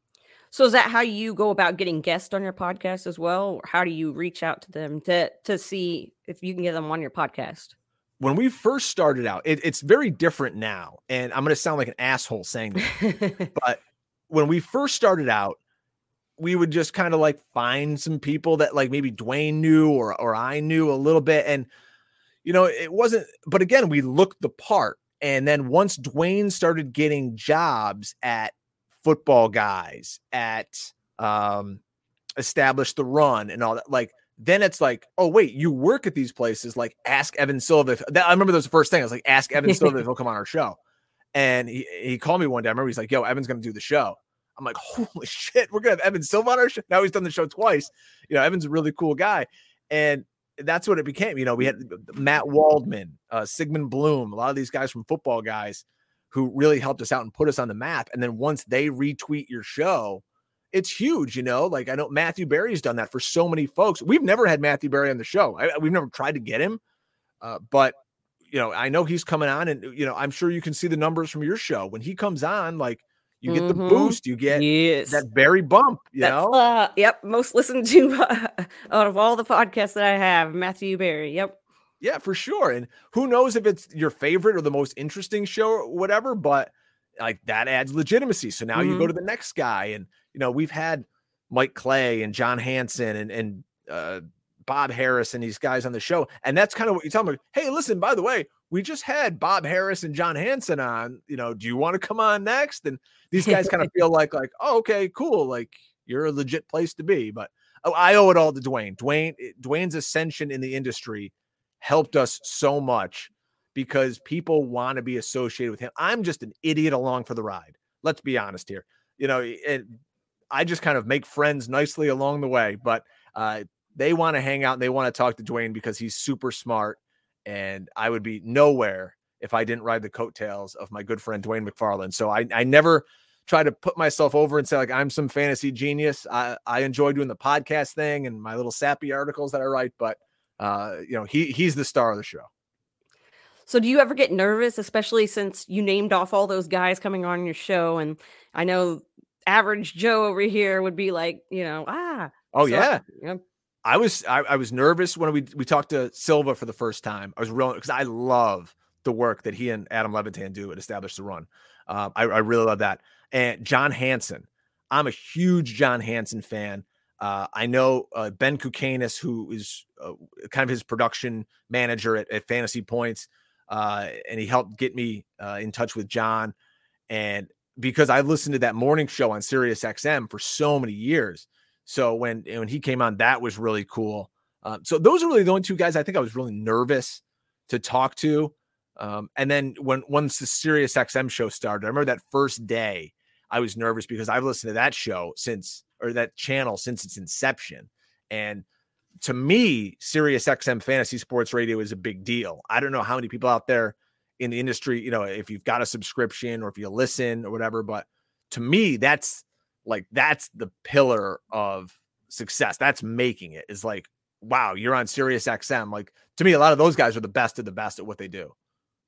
So is that how you go about getting guests on your podcast as well? Or how do you reach out to them to, to see if you can get them on your podcast? When we first started out, it, it's very different now. And I'm going to sound like an asshole saying that, but when we first started out, we would just kind of like find some people that like maybe Dwayne knew or, or I knew a little bit. And, you know, it wasn't, but again, we looked the part. And then once Dwayne started getting jobs at Football Guys, at um, Establish the Run and all that, like, then it's like, oh, wait, you work at these places. Like, ask Evan Silva. If, that, I remember that was the first thing. I was like, ask Evan Silva if he'll come on our show. And he, he called me one day. I remember he's like, yo, Evan's going to do the show. I'm like, holy shit, we're going to have Evan Silva on our show. Now he's done the show twice. You know, Evan's a really cool guy. And that's what it became. You know, we had Matt Waldman, uh, Sigmund Bloom, a lot of these guys from Football Guys who really helped us out and put us on the map. And then once they retweet your show, it's huge. You know, like I know Matthew Berry's done that for so many folks. We've never had Matthew Berry on the show. I, we've never tried to get him. Uh, but, you know, I know he's coming on and, you know, I'm sure you can see the numbers from your show. When he comes on, like, you get mm-hmm. the boost, you get yes. that Berry bump, you That's, know? Uh, yep. Most listened to uh, out of all the podcasts that I have, Matthew Berry. Yep. Yeah, for sure. And who knows if it's your favorite or the most interesting show or whatever, but like that adds legitimacy. So now mm-hmm. you go to the next guy and, you know, we've had Mike Clay and John Hansen and, and uh, Bob Harris and these guys on the show. And that's kind of what you tell them. Like, hey, listen, by the way, we just had Bob Harris and John Hansen on, you know, do you want to come on next? And these guys kind of feel like, like, oh, okay, cool. Like you're a legit place to be, but oh, I owe it all to Dwayne. Dwayne, Dwayne's ascension in the industry helped us so much because people want to be associated with him. I'm just an idiot along for the ride. Let's be honest here. You know, it, I just kind of make friends nicely along the way, but uh, they want to hang out and they want to talk to Dwayne because he's super smart. And I would be nowhere if I didn't ride the coattails of my good friend, Dwayne McFarland. So I, I never try to put myself over and say like, I'm some fantasy genius. I, I enjoy doing the podcast thing and my little sappy articles that I write, but uh, you know, he he's the star of the show. So do you ever get nervous, especially since you named off all those guys coming on your show? And I know average Joe over here would be like, you know, ah. Oh, so, yeah. You know, I was I, I was nervous when we we talked to Silva for the first time. I was real because I love the work that he and Adam Levitan do at Establish the Run. Um, I, I really love that. And John Hansen, I'm a huge John Hansen fan. Uh, I know uh, Ben Kukanis, who is uh, kind of his production manager at, at Fantasy Points, uh, and he helped get me uh, in touch with John. And because I listened to that morning show on Sirius X M for so many years. So when, when he came on, that was really cool. Um, so those are really the only two guys I think I was really nervous to talk to. Um, and then when once the Sirius X M show started, I remember that first day I was nervous because I've listened to that show since, or that channel since its inception. And to me, Sirius X M Fantasy Sports Radio is a big deal. I don't know how many people out there in the industry, you know, if you've got a subscription or if you listen or whatever, but to me, that's like, that's the pillar of success. That's making it is like, wow, you're on Sirius X M. Like to me, a lot of those guys are the best of the best at what they do.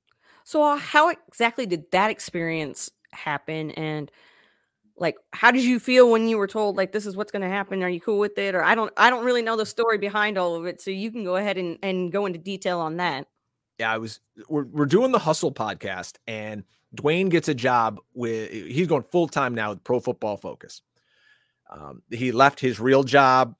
So uh, how exactly did that experience happen? And like, how did you feel when you were told, like, this is what's going to happen? Are you cool with it? Or I don't, I don't really know the story behind all of it. So you can go ahead and, and go into detail on that. Yeah, I was, we're, we're doing the Hustle podcast and Dwayne gets a job with, he's going full-time now with Pro Football Focus. Um, he left his real job.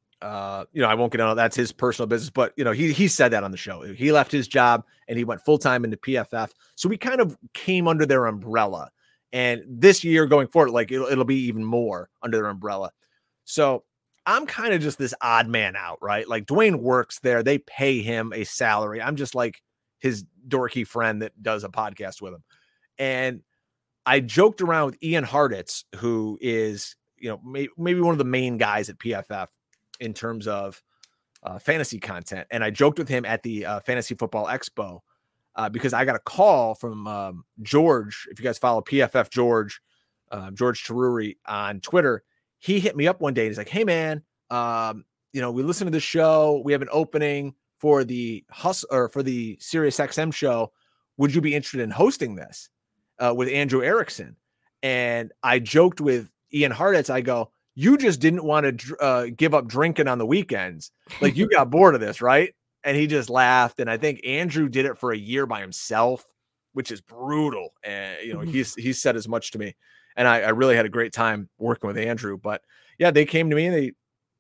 Uh, you know, I won't get into that's his personal business, but you know, he, he said that on the show. He left his job and he went full-time into P F F. So we kind of came under their umbrella. And this year going forward, like it'll, it'll be even more under their umbrella. So I'm kind of just this odd man out, right? Like Dwayne works there. They pay him a salary. I'm just like his dorky friend that does a podcast with him. And I joked around with Ian Harditz, who is, you know, may, maybe one of the main guys at P F F in terms of uh, fantasy content. And I joked with him at the uh, Fantasy Football Expo uh, because I got a call from um, George. If you guys follow P F F George, uh, George Taruri on Twitter, he hit me up one day. And he's like, hey, man, um, you know, we listen to the show. We have an opening for the Hustle or for the Sirius X M show. Would you be interested in hosting this uh, with Andrew Erickson? And I joked with Ian Harditz. I go, you just didn't want to uh, give up drinking on the weekends. Like you got bored of this, right? And he just laughed. And I think Andrew did it for a year by himself, which is brutal. And, you know, he's, he said as much to me. And I, I really had a great time working with Andrew. But yeah, they came to me and they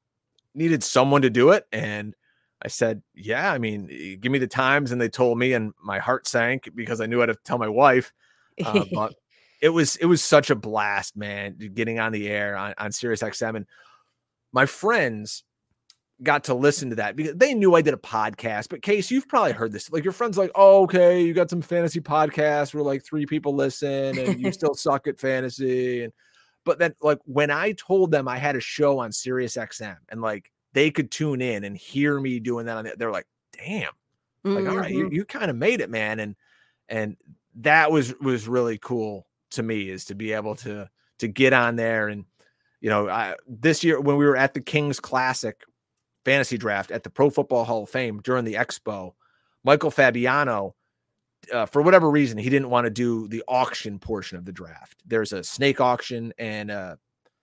needed someone to do it. And I said, yeah, I mean, give me the times. And they told me, and my heart sank because I knew I had to tell my wife. Uh, but it was, it was such a blast, man, getting on the air on, on Sirius X M. And my friends got to listen to that because they knew I did a podcast. But Case, you've probably heard this. Like your friends like, oh, okay, you got some fantasy podcasts where like three people listen and you still suck at fantasy. And but then like when I told them I had a show on Sirius X M and like they could tune in and hear me doing that on it, they're like, damn, like, mm-hmm. all right, you, you kind of made it, man. And and that was was really cool to me, is to be able to to get on there. And you know, I, this year when we were at the Kings Classic fantasy draft at the Pro Football Hall of Fame during the expo, Michael Fabiano, uh, for whatever reason, he didn't want to do the auction portion of the draft. There's a snake auction and a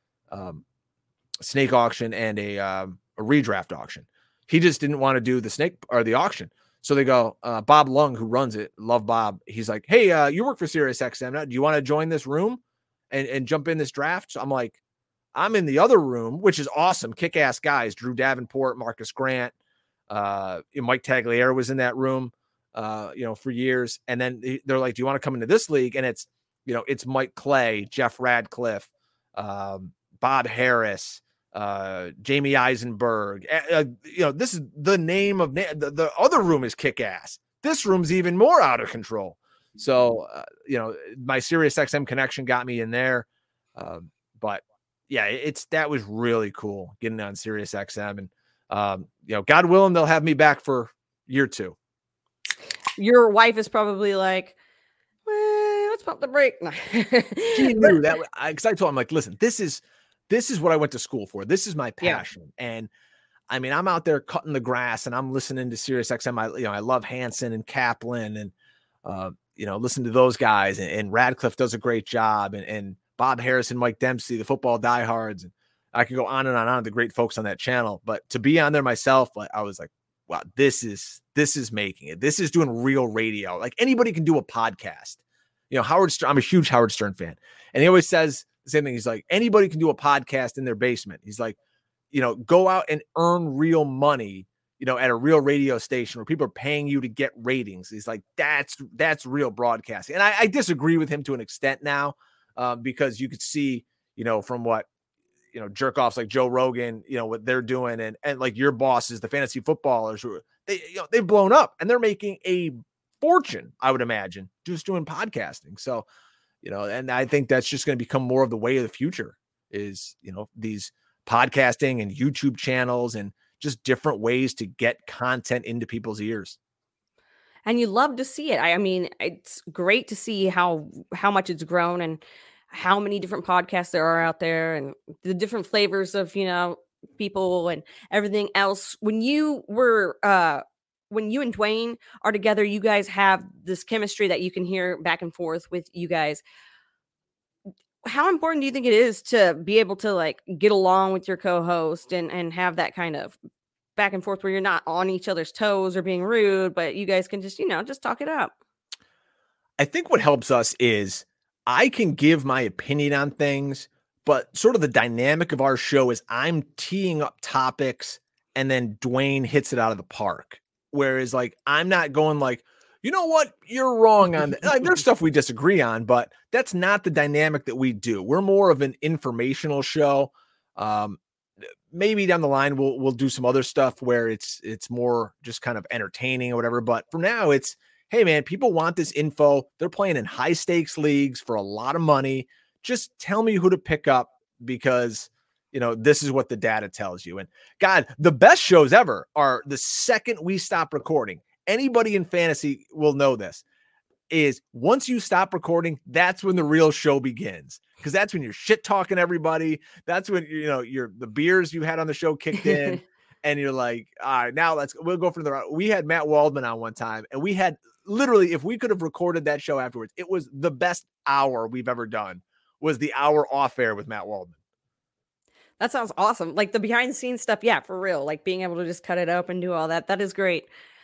um, snake auction and a, um, a redraft auction. He just didn't want to do the snake or the auction. So they go, uh, Bob Lung, who runs it, love Bob. He's like, hey, uh, you work for Sirius X M. Do you want to join this room and, and jump in this draft? So I'm like, I'm in the other room, which is awesome. Kick-ass guys, Drew Davenport, Marcus Grant, uh, Mike Tagliere was in that room, uh, you know, for years. And then they're like, do you want to come into this league? And it's, you know, it's Mike Clay, Jeff Radcliffe, um, Bob Harris, uh, Jamie Eisenberg. Uh, you know, this is the name of na- the, the other room is kick-ass. This room's even more out of control. So, uh, you know, my Sirius X M connection got me in there. Um, but yeah, it's, that was really cool getting on Sirius X M. And, um, you know, God willing, they'll have me back for year two. Your wife is probably like, well, let's pump the brake. She knew that, because I, I told him, like, listen, this is, this is what I went to school for. This is my passion. Yeah. And I mean, I'm out there cutting the grass and I'm listening to Sirius X M. I, you know, I love Hanson and Kaplan and, uh, you know, listen to those guys, and, and Radcliffe does a great job, and, and Bob Harris and Mike Dempsey, the football diehards. And I could go on and on and on, the great folks on that channel. But to be on there myself, like, I was like, wow, this is, this is making it. This is doing real radio. Like anybody can do a podcast. You know, Howard Stern, I'm a huge Howard Stern fan. And he always says the same thing. He's like, anybody can do a podcast in their basement. He's like, you know, go out and earn real money, you know, at a real radio station where people are paying you to get ratings. He's like, that's, that's real broadcasting. And I, I disagree with him to an extent now, uh, because you could see, you know, from what, you know, jerk offs like Joe Rogan, you know, what they're doing. And, and like your bosses, the fantasy footballers, who they, you know, they've blown up and they're making a fortune, I would imagine, just doing podcasting. So, you know, and I think that's just going to become more of the way of the future is, you know, these podcasting and YouTube channels and just different ways to get content into people's ears. And you love to see it. I, I mean, it's great to see how, how much it's grown and how many different podcasts there are out there and the different flavors of, you know, people and everything else. When you were, uh, when you and Dwayne are together, you guys have this chemistry that you can hear back and forth with you guys. How important do you think it is to be able to like get along with your co-host and, and have that kind of back and forth where you're not on each other's toes or being rude, but you guys can just, you know, just talk it up? I think what helps us is I can give my opinion on things, but sort of the dynamic of our show is I'm teeing up topics and then Dwayne hits it out of the park. Whereas like, I'm not going like, you know what, you're wrong on that. Like, there's stuff we disagree on, but that's not the dynamic that we do. We're more of an informational show. Um, maybe down the line, we'll, we'll do some other stuff where it's, it's more just kind of entertaining or whatever. But for now it's, hey man, people want this info. They're playing in high stakes leagues for a lot of money. Just tell me who to pick up because, you know, this is what the data tells you. And God, the best shows ever are the second we stop recording. Anybody in fantasy will know this. Is once you stop recording, that's when the real show begins. Because that's when you're shit talking everybody. That's when, you know, you're the beers you had on the show kicked in. And you're like, all right, now let's we'll go from the we had Matt Waldman on one time, and we had literally, if we could have recorded that show afterwards, it was the best hour we've ever done, was the hour off air with Matt Waldman. That sounds awesome. Like the behind the scenes stuff, yeah, for real. Like being able to just cut it up and do all that. That is great.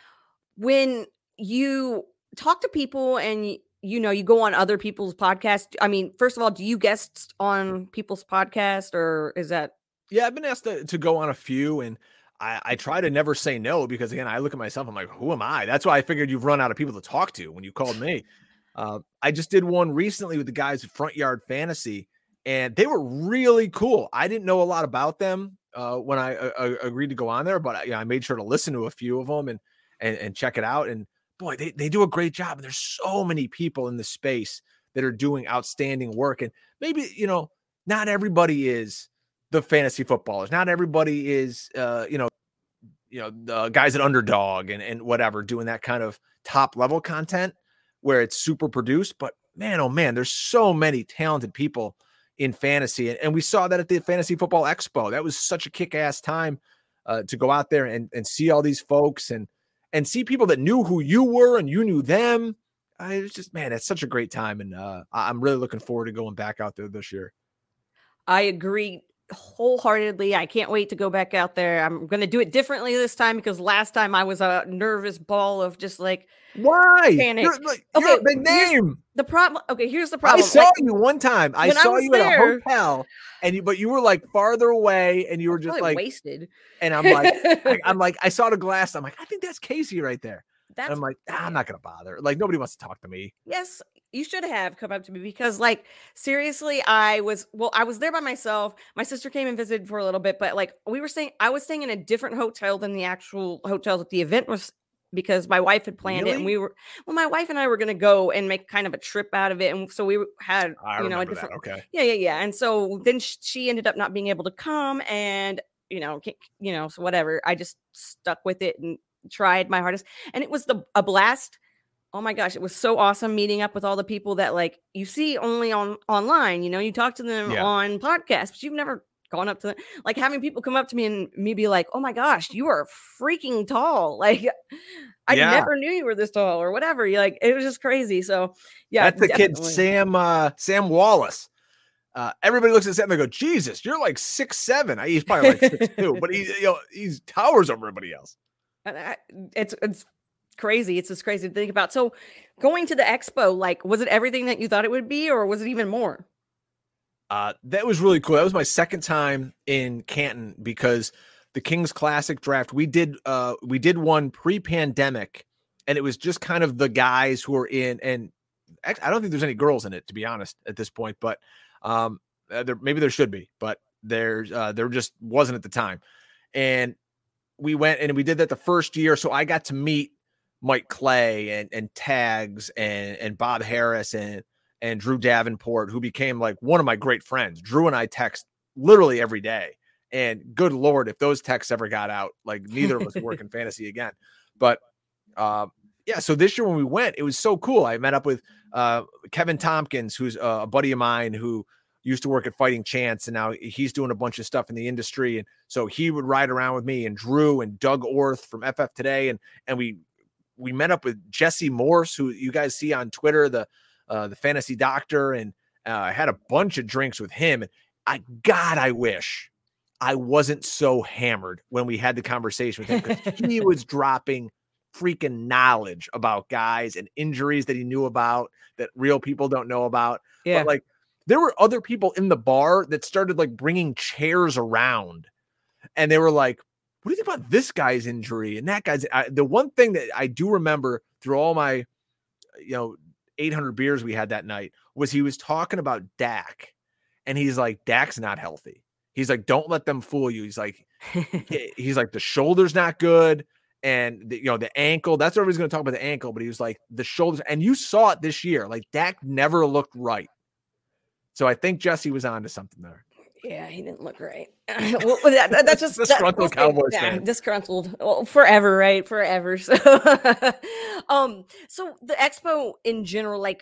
When you talk to people and you, you know, you go on other people's podcasts. I mean, first of all, do you guest on people's podcast, or is that? Yeah, I've been asked to, to go on a few, and I, I try to never say no because, again, I look at myself, I'm like, who am I? That's why I figured you've run out of people to talk to when you called me. Uh, I just did one recently with the guys at Front Yard Fantasy, and they were really cool. I didn't know a lot about them uh, when I uh, agreed to go on there, but I, you know, I made sure to listen to a few of them and and, and check it out. And boy, they, they do a great job. And there's so many people in the space that are doing outstanding work. And maybe, you know, not everybody is the fantasy footballers. Not everybody is, uh, you know, you know, the guys at Underdog and, and whatever, doing that kind of top level content where it's super produced. But man, oh man, there's so many talented people in fantasy. And, and we saw that at the Fantasy Football Expo. That was such a kick-ass time uh, to go out there and, and see all these folks and, and see people that knew who you were and you knew them. Uh, it was just, man, it's such a great time. And uh, I'm really looking forward to going back out there this year. I agree wholeheartedly. I can't wait to go back out there. I'm going to do it differently this time because last time I was a nervous ball of just like, why? Panic. You're, like, okay, you're a big name. The problem. Okay, here's the problem. I saw like, you one time. I saw I you there, at a hotel, and you, but you were like farther away, and you were just like wasted. And I'm like, I, I'm like, I saw the glass. I'm like, I think that's Casey right there. That's, and I'm like, ah, I'm not gonna bother. Like nobody wants to talk to me. Yes, you should have come up to me because, like, seriously, I was well, I was there by myself. My sister came and visited for a little bit, but like we were staying, I was staying in a different hotel than the actual hotel that the event was. Because my wife had planned really? it, and we were well. My wife and I were going to go and make kind of a trip out of it, and so we had I you know a different. That. Okay. Yeah, yeah, yeah. And so then she ended up not being able to come, and you know, you know, so whatever. I just stuck with it and tried my hardest, and it was the a blast. Oh my gosh, it was so awesome meeting up with all the people that like you see only on online. You know, you talk to them yeah. on podcasts, but you've never gone up to them. Like having people come up to me and me be like, oh my gosh, you are freaking tall. Like I yeah. never knew you were this tall or whatever. You like, it was just crazy. So yeah. That's the definitely. kid, Sam, uh, Sam Wallace. Uh, everybody looks at Sam and they go, Jesus, you're like six, seven. He's probably like six, two, but he, you know, he's towers over everybody else. It's, it's crazy. It's just crazy to think about. So going to the expo, like, was it everything that you thought it would be, or was it even more? Uh, that was really cool. That was my second time in Canton because the Kings Classic draft, we did, uh, we did one pre-pandemic, and it was just kind of the guys who are in, and I don't think there's any girls in it, to be honest, at this point, but um, there, maybe there should be, but there's, uh, there just wasn't at the time. And we went and we did that the first year. So I got to meet Mike Clay and, and Tags and, and Bob Harris and, and Drew Davenport, who became like one of my great friends. Drew and I text literally every day. And good Lord, if those texts ever got out, like neither of us work in fantasy again. But uh, yeah, so this year when we went, it was so cool. I met up with uh, Kevin Tompkins, who's a buddy of mine who used to work at Fighting Chance, and now he's doing a bunch of stuff in the industry. And so he would ride around with me, and Drew and Doug Orth from F F Today. And, and we, we met up with Jesse Morse, who you guys see on Twitter, the, uh, the fantasy doctor. And uh, I had a bunch of drinks with him. And I, God, I wish I wasn't so hammered when we had the conversation with him, because he was dropping freaking knowledge about guys and injuries that he knew about that real people don't know about. Yeah. But like, there were other people in the bar that started like bringing chairs around, and they were like, what do you think about this guy's injury and that guy's? I, the one thing that I do remember through all my, you know, eight hundred beers we had that night was he was talking about Dak, and he's like, Dak's not healthy. He's like, don't let them fool you. He's like, he's like, the shoulder's not good. and the, you know, the ankle, that's what everybody's going to talk about, the ankle, but he was like the shoulders, and you saw it this year. Like Dak never looked right. So I think Jesse was on to something there. Yeah, he didn't look right. Well, that, that, that's just disgruntled that, Cowboys yeah, fan. Disgruntled well, forever, right? Forever. So, um, so the expo in general, like,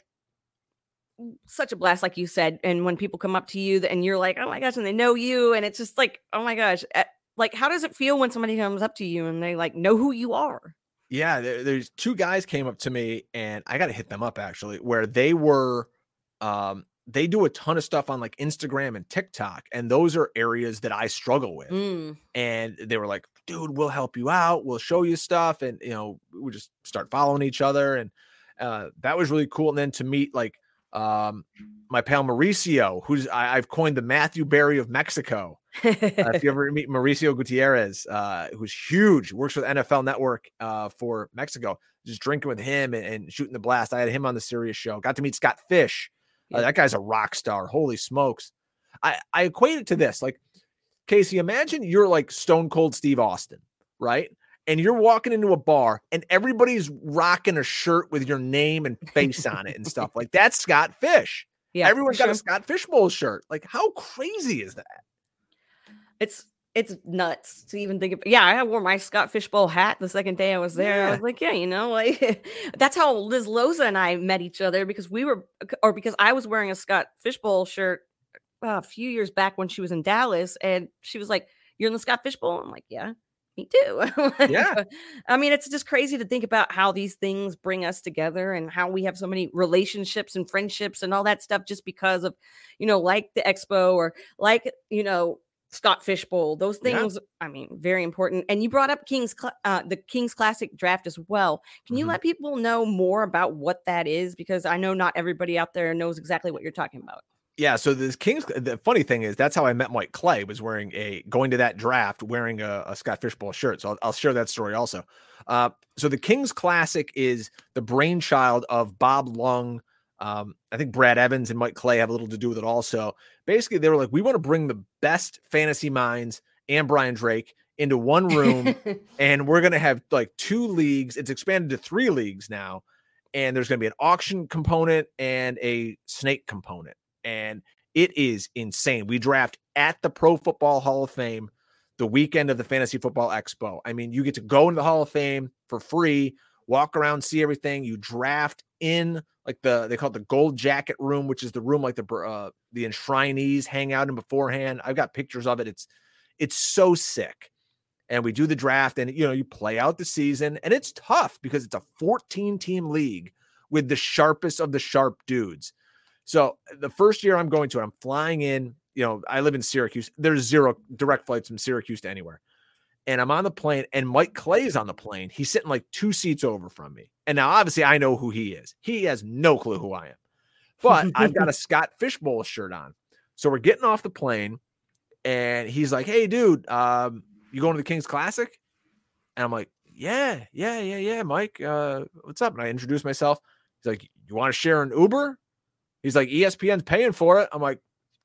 such a blast, like you said. And when people come up to you and you're like, oh my gosh, and they know you, and it's just like, oh my gosh, like, how does it feel when somebody comes up to you and they like know who you are? Yeah, there, there's two guys came up to me, and I got to hit them up actually, where they were, um. they do a ton of stuff on like Instagram and TikTok. And those are areas that I struggle with. Mm. And they were like, dude, we'll help you out. We'll show you stuff. And, you know, we just start following each other. And uh, that was really cool. And then to meet like um, my pal Mauricio, who's I, I've coined the Matthew Berry of Mexico. uh, if you ever meet Mauricio Gutierrez, uh, who's huge, works with N F L Network uh, for Mexico, just drinking with him and, and shooting the blast. I had him on the Sirius show. Got to meet Scott Fish. Uh, that guy's a rock star. Holy smokes. I, I equate it to this. Like, Casey, imagine you're like Stone Cold Steve Austin, right? And you're walking into a bar and everybody's rocking a shirt with your name and face on it and stuff. Like, that's Scott Fish. Yeah, everyone's got sure. a Scott Fishbowl shirt. Like, how crazy is that? It's it's nuts to even think of. Yeah, I wore my Scott Fishbowl hat the second day I was there. Yeah. I was like, yeah, you know, like that's how Liz Loza and I met each other, because we were, or because I was wearing a Scott Fishbowl shirt uh, a few years back when she was in Dallas, and she was like, "You're in the Scott Fishbowl?" I'm like, "Yeah, me too." Yeah. I mean, it's just crazy to think about how these things bring us together and how we have so many relationships and friendships and all that stuff just because of, you know, like the expo or like, you know, Scott Fishbowl, those things, yeah. I mean, very important. And you brought up King's, uh, the King's Classic draft as well. Can you mm-hmm. let people know more about what that is? Because I know not everybody out there knows exactly what you're talking about. Yeah. So this King's, the funny thing is that's how I met Mike Clay, was wearing a, going to that draft, wearing a, a Scott Fishbowl shirt. So I'll, I'll share that story also. Uh, so the King's Classic is the brainchild of Bob Lung. Um, I think Brad Evans and Mike Clay have a little to do with it also. Basically, they were like, we want to bring the best fantasy minds and Brian Drake into one room, and we're going to have like two leagues. It's expanded to three leagues now, and there's going to be an auction component and a snake component, and it is insane. We draft at the Pro Football Hall of Fame the weekend of the Fantasy Football Expo. I mean, you get to go into the Hall of Fame for free, walk around, see everything. You draft in like the, they call it the gold jacket room, which is the room like the, uh, the enshrinees hang out in beforehand. I've got pictures of it. It's, it's so sick. And we do the draft, and, you know, you play out the season, and it's tough because it's a fourteen team league with the sharpest of the sharp dudes. So the first year I'm going to it, I'm flying in, you know, I live in Syracuse. There's zero direct flights from Syracuse to anywhere. And I'm on the plane, and Mike Clay is on the plane. He's sitting like two seats over from me. And now, obviously, I know who he is. He has no clue who I am. But I've got a Scott Fishbowl shirt on. So we're getting off the plane, and he's like, hey, dude, um, you going to the King's Classic? And I'm like, yeah, yeah, yeah, yeah, Mike. Uh, what's up? And I introduce myself. He's like, you want to share an Uber? He's like, E S P N's paying for it. I'm like,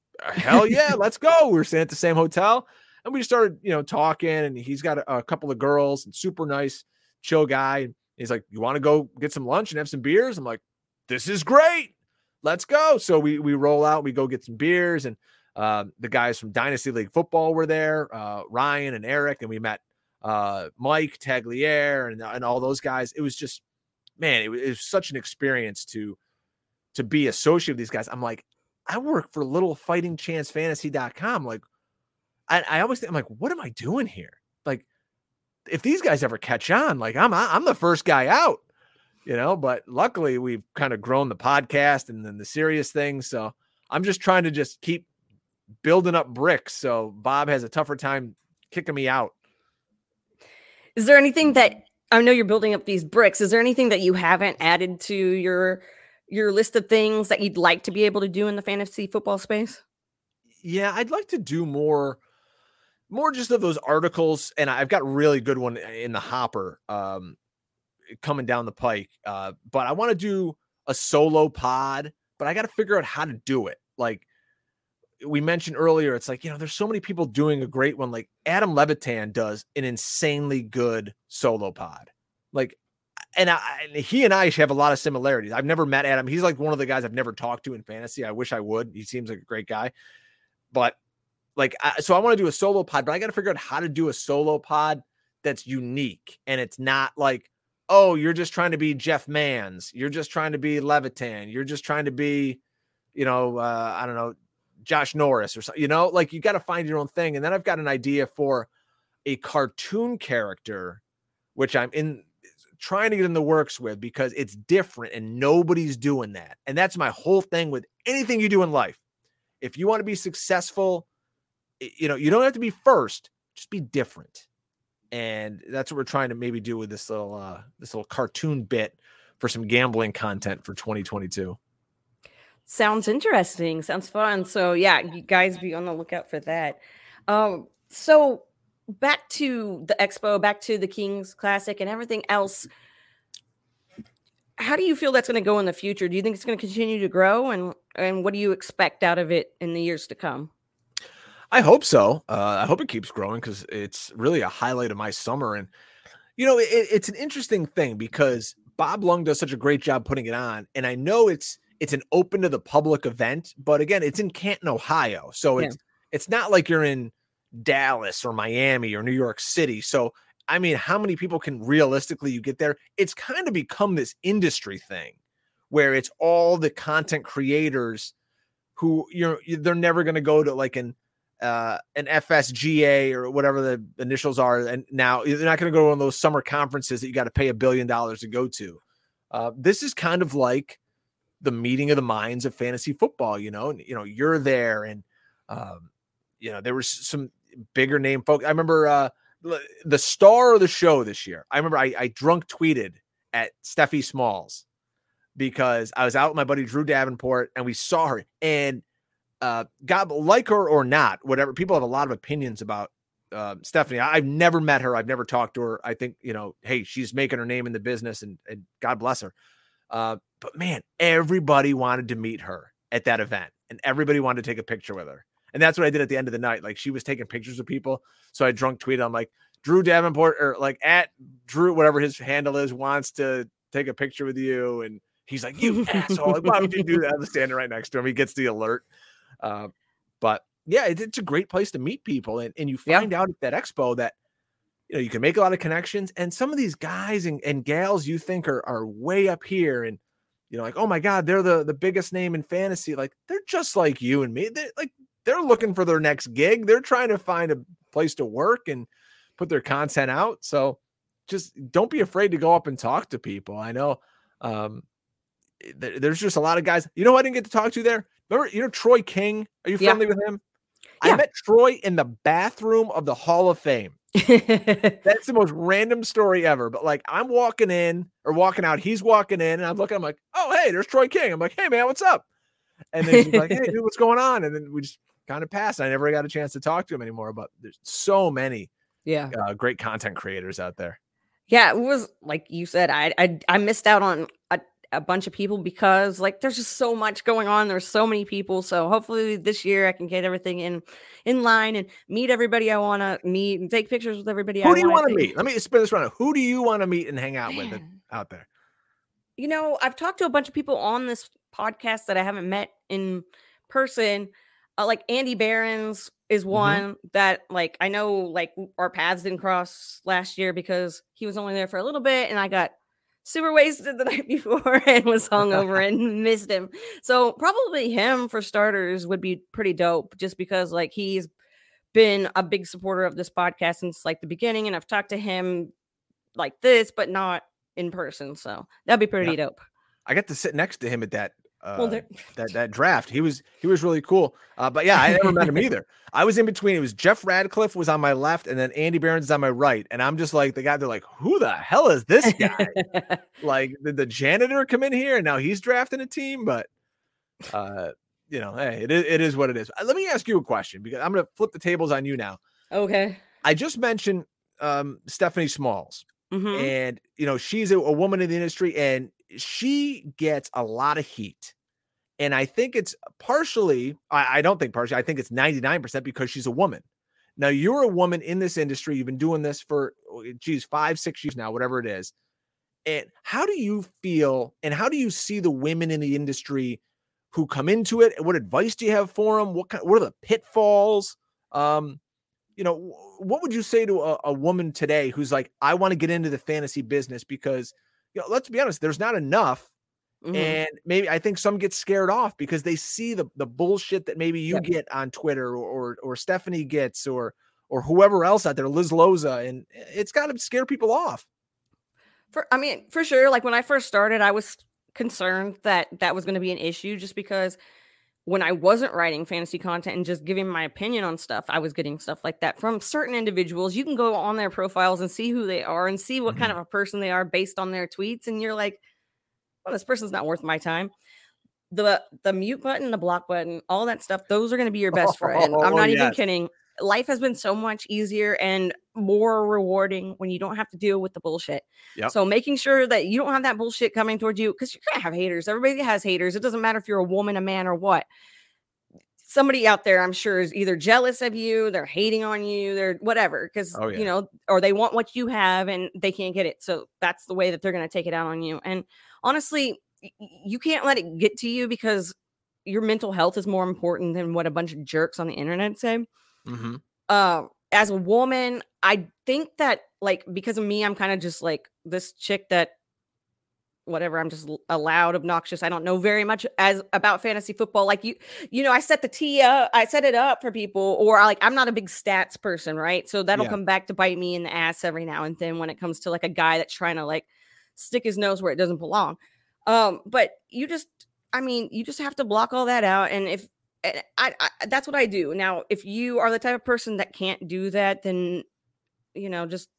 hell yeah, let's go. We were staying at the same hotel. And we started, you know, talking, and he's got a, a couple of girls, and super nice, chill guy. He's like, you want to go get some lunch and have some beers? I'm like, this is great. Let's go. So we, we roll out, we go get some beers, and uh, the guys from Dynasty League Football were there, uh, Ryan and Eric, and we met uh, Mike Tagliere and, and all those guys. It was just, man, it was, it was such an experience to, to be associated with these guys. I'm like, I work for little fighting chance fantasy dot com. Like, I, I always think, I'm like, what am I doing here? Like, if these guys ever catch on, like I'm, I'm the first guy out, you know, but luckily we've kind of grown the podcast and then the serious things. So I'm just trying to just keep building up bricks. So Bob has a tougher time kicking me out. Is there anything that, I know you're building up these bricks. Is there anything that you haven't added to your, your list of things that you'd like to be able to do in the fantasy football space? Yeah, I'd like to do more. More just of those articles, and I've got a really good one in the hopper um, coming down the pike. Uh, but I want to do a solo pod, but I got to figure out how to do it. Like, we mentioned earlier, it's like, you know, there's so many people doing a great one. Like Adam Levitan does an insanely good solo pod. Like, and I, and he and I have a lot of similarities. I've never met Adam. He's like one of the guys I've never talked to in fantasy. I wish I would. He seems like a great guy, but like, I, so I want to do a solo pod, but I got to figure out how to do a solo pod that's unique. And it's not like, oh, you're just trying to be Jeff Mans. You're just trying to be Levitan. You're just trying to be, you know, uh, I don't know, Josh Norris or something, you know, like you got to find your own thing. And then I've got an idea for a cartoon character, which I'm in trying to get in the works with because it's different and nobody's doing that. And that's my whole thing with anything you do in life. If you want to be successful, you know, you don't have to be first, just be different. And that's what we're trying to maybe do with this little, uh, this little cartoon bit for some gambling content for twenty twenty-two. Sounds interesting. Sounds fun. So yeah, you guys be on the lookout for that. Um, so back to the expo, back to the Kings Classic and everything else. How do you feel that's going to go in the future? Do you think it's going to continue to grow? And, and what do you expect out of it in the years to come? I hope so. Uh, I hope it keeps growing because it's really a highlight of my summer. And, you know, it, it's an interesting thing because Bob Lung does such a great job putting it on. And I know it's it's an open to the public event, but again, it's in Canton, Ohio. So it's, yeah. it's not like you're in Dallas or Miami or New York City. So, I mean, how many people can realistically you get there? It's kind of become this industry thing where it's all the content creators who you're, they're never going to go to like an, uh, an F S G A or whatever the initials are. And now they're not going to go to one of those summer conferences that you got to pay a billion dollars to go to. Uh, this is kind of like the meeting of the minds of fantasy football, you know, and, you know, you're there and, um, you know, there was some bigger name folks. I remember, uh, the star of the show this year. I remember I, I drunk tweeted at Steffi Smalls because I was out with my buddy Drew Davenport and we saw her and, uh, God, like her or not, whatever. People have a lot of opinions about uh, Stephanie. I've never met her. I've never talked to her. I think, you know, hey, she's making her name in the business and, and God bless her. Uh, but man, everybody wanted to meet her at that event and everybody wanted to take a picture with her. And that's what I did at the end of the night. Like she was taking pictures of people. So I drunk tweeted. I'm like, Drew Davenport or like at Drew, whatever his handle is, wants to take a picture with you. And he's like, you asshole. Like, why would you do that? I'm standing right next to him. He gets the alert. Uh, but yeah, it, it's a great place to meet people. And, and you find yeah. out at that expo that, you know, you can make a lot of connections and some of these guys and, and gals you think are, are way up here and, you know, like, oh my God, they're the, the biggest name in fantasy. Like they're just like you and me. They're like, they're looking for their next gig. They're trying to find a place to work and put their content out. So just don't be afraid to go up and talk to people. I know, um, th- there's just a lot of guys, you know, who I didn't get to talk to there. Remember, you know, Troy King, are you friendly yeah. with him? Yeah. I met Troy in the bathroom of the Hall of Fame. That's the most random story ever. But like, I'm walking in or walking out, he's walking in and I'm looking, I'm like, oh, hey, there's Troy King. I'm like, hey man, what's up? And then he's like, hey dude, what's going on? And then we just kind of passed. I never got a chance to talk to him anymore, but there's so many yeah, uh, great content creators out there. Yeah. It was like you said, I, I, I missed out on a, a bunch of people because like there's just so much going on. There's so many people. So hopefully this year I can get everything in in line and meet everybody I want to meet and take pictures with everybody. Who I do you want to meet? Let me spin this around. Who do you want to meet and hang out with out there? You know, I've talked to a bunch of people on this podcast that I haven't met in person. Uh, like Andy Behrens is one mm-hmm. that like I know like our paths didn't cross last year because he was only there for a little bit and I got super wasted the night before and was hungover and missed him. So probably him for starters would be pretty dope just because like he's been a big supporter of this podcast since like the beginning. And I've talked to him like this, but not in person. So that'd be pretty yeah. dope. I got to sit next to him at that Uh, well, that that draft. He was he was really cool. Uh, but yeah, I never met him either. I was in between. It was Jeff Radcliffe was on my left, and then Andy Behrens is on my right. And I'm just like the guy. They're like, who the hell is this guy? Like, did the janitor come in here and now he's drafting a team? But uh, you know, hey, it is it is what it is. Let me ask you a question because I'm gonna flip the tables on you now. Okay. I just mentioned um, Stephanie Smalls, mm-hmm. and you know she's a, a woman in the industry and she gets a lot of heat. And I think it's partially, I, I don't think partially, I think it's ninety-nine percent because she's a woman. Now, you're a woman in this industry. You've been doing this for, geez, five, six years now, whatever it is. And how do you feel and how do you see the women in the industry who come into it? What advice do you have for them? What kind, what are the pitfalls? Um, you know, what would you say to a, a woman today who's like, I want to get into the fantasy business because, you know, let's be honest, there's not enough. Mm-hmm. And maybe I think some get scared off because they see the, the bullshit that maybe you yep. get on Twitter or, or, or Stephanie gets, or, or whoever else out there, Liz Loza, and it's got to scare people off. For, I mean, for sure. Like when I first started, I was concerned that that was going to be an issue just because when I wasn't writing fantasy content and just giving my opinion on stuff, I was getting stuff like that from certain individuals. You can go on their profiles and see who they are and see what mm-hmm. kind of a person they are based on their tweets. And you're like, well, this person's not worth my time. The the mute button, the block button, all that stuff, those are going to be your best friend. I'm not oh, even yes. kidding. Life has been so much easier and more rewarding when you don't have to deal with the bullshit. Yep. So making sure that you don't have that bullshit coming towards you, because you're going to have haters. Everybody has haters. It doesn't matter if you're a woman, a man, or what. Somebody out there, I'm sure, is either jealous of you, they're hating on you, they're whatever, because, oh, yeah. you know, or they want what you have and they can't get it. So that's the way that they're going to take it out on you. And honestly, you can't let it get to you because your mental health is more important than what a bunch of jerks on the internet say. Mm-hmm. Uh, as a woman, I think that, like, because of me, I'm kind of just like this chick that whatever, I'm just a loud, obnoxious. I don't know very much as about fantasy football. Like you, you know, I set the tee up, I set it up for people, or like, I'm not a big stats person. Right. So that'll yeah. come back to bite me in the ass every now and then when it comes to like a guy that's trying to like stick his nose where it doesn't belong. Um, but you just, I mean, you just have to block all that out. And if I, I, that's what I do. Now, if you are the type of person that can't do that, then, you know, just,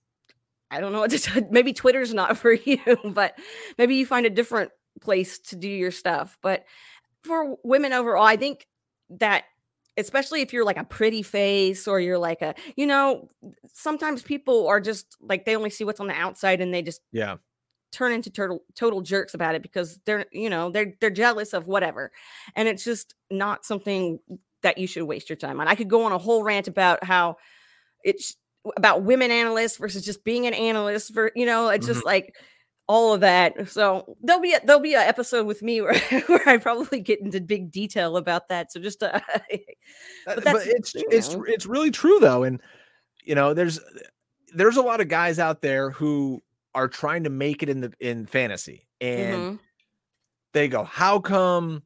I don't know what to say. Maybe Twitter's not for you, but maybe you find a different place to do your stuff. But for women overall, I think that especially if you're like a pretty face or you're like a, you know, sometimes people are just like, they only see what's on the outside and they just yeah turn into total, total jerks about it because they're, you know, they're, they're jealous of whatever. And it's just not something that you should waste your time on. I could go on a whole rant about how it's about women analysts versus just being an analyst for, you know, it's mm-hmm. just like all of that. So there'll be, a, there'll be an episode with me where, where I probably get into big detail about that. So just, uh, but, but it's, it's, know. it's really true though. And, you know, there's, there's a lot of guys out there who are trying to make it in the, in fantasy and mm-hmm. they go, how come,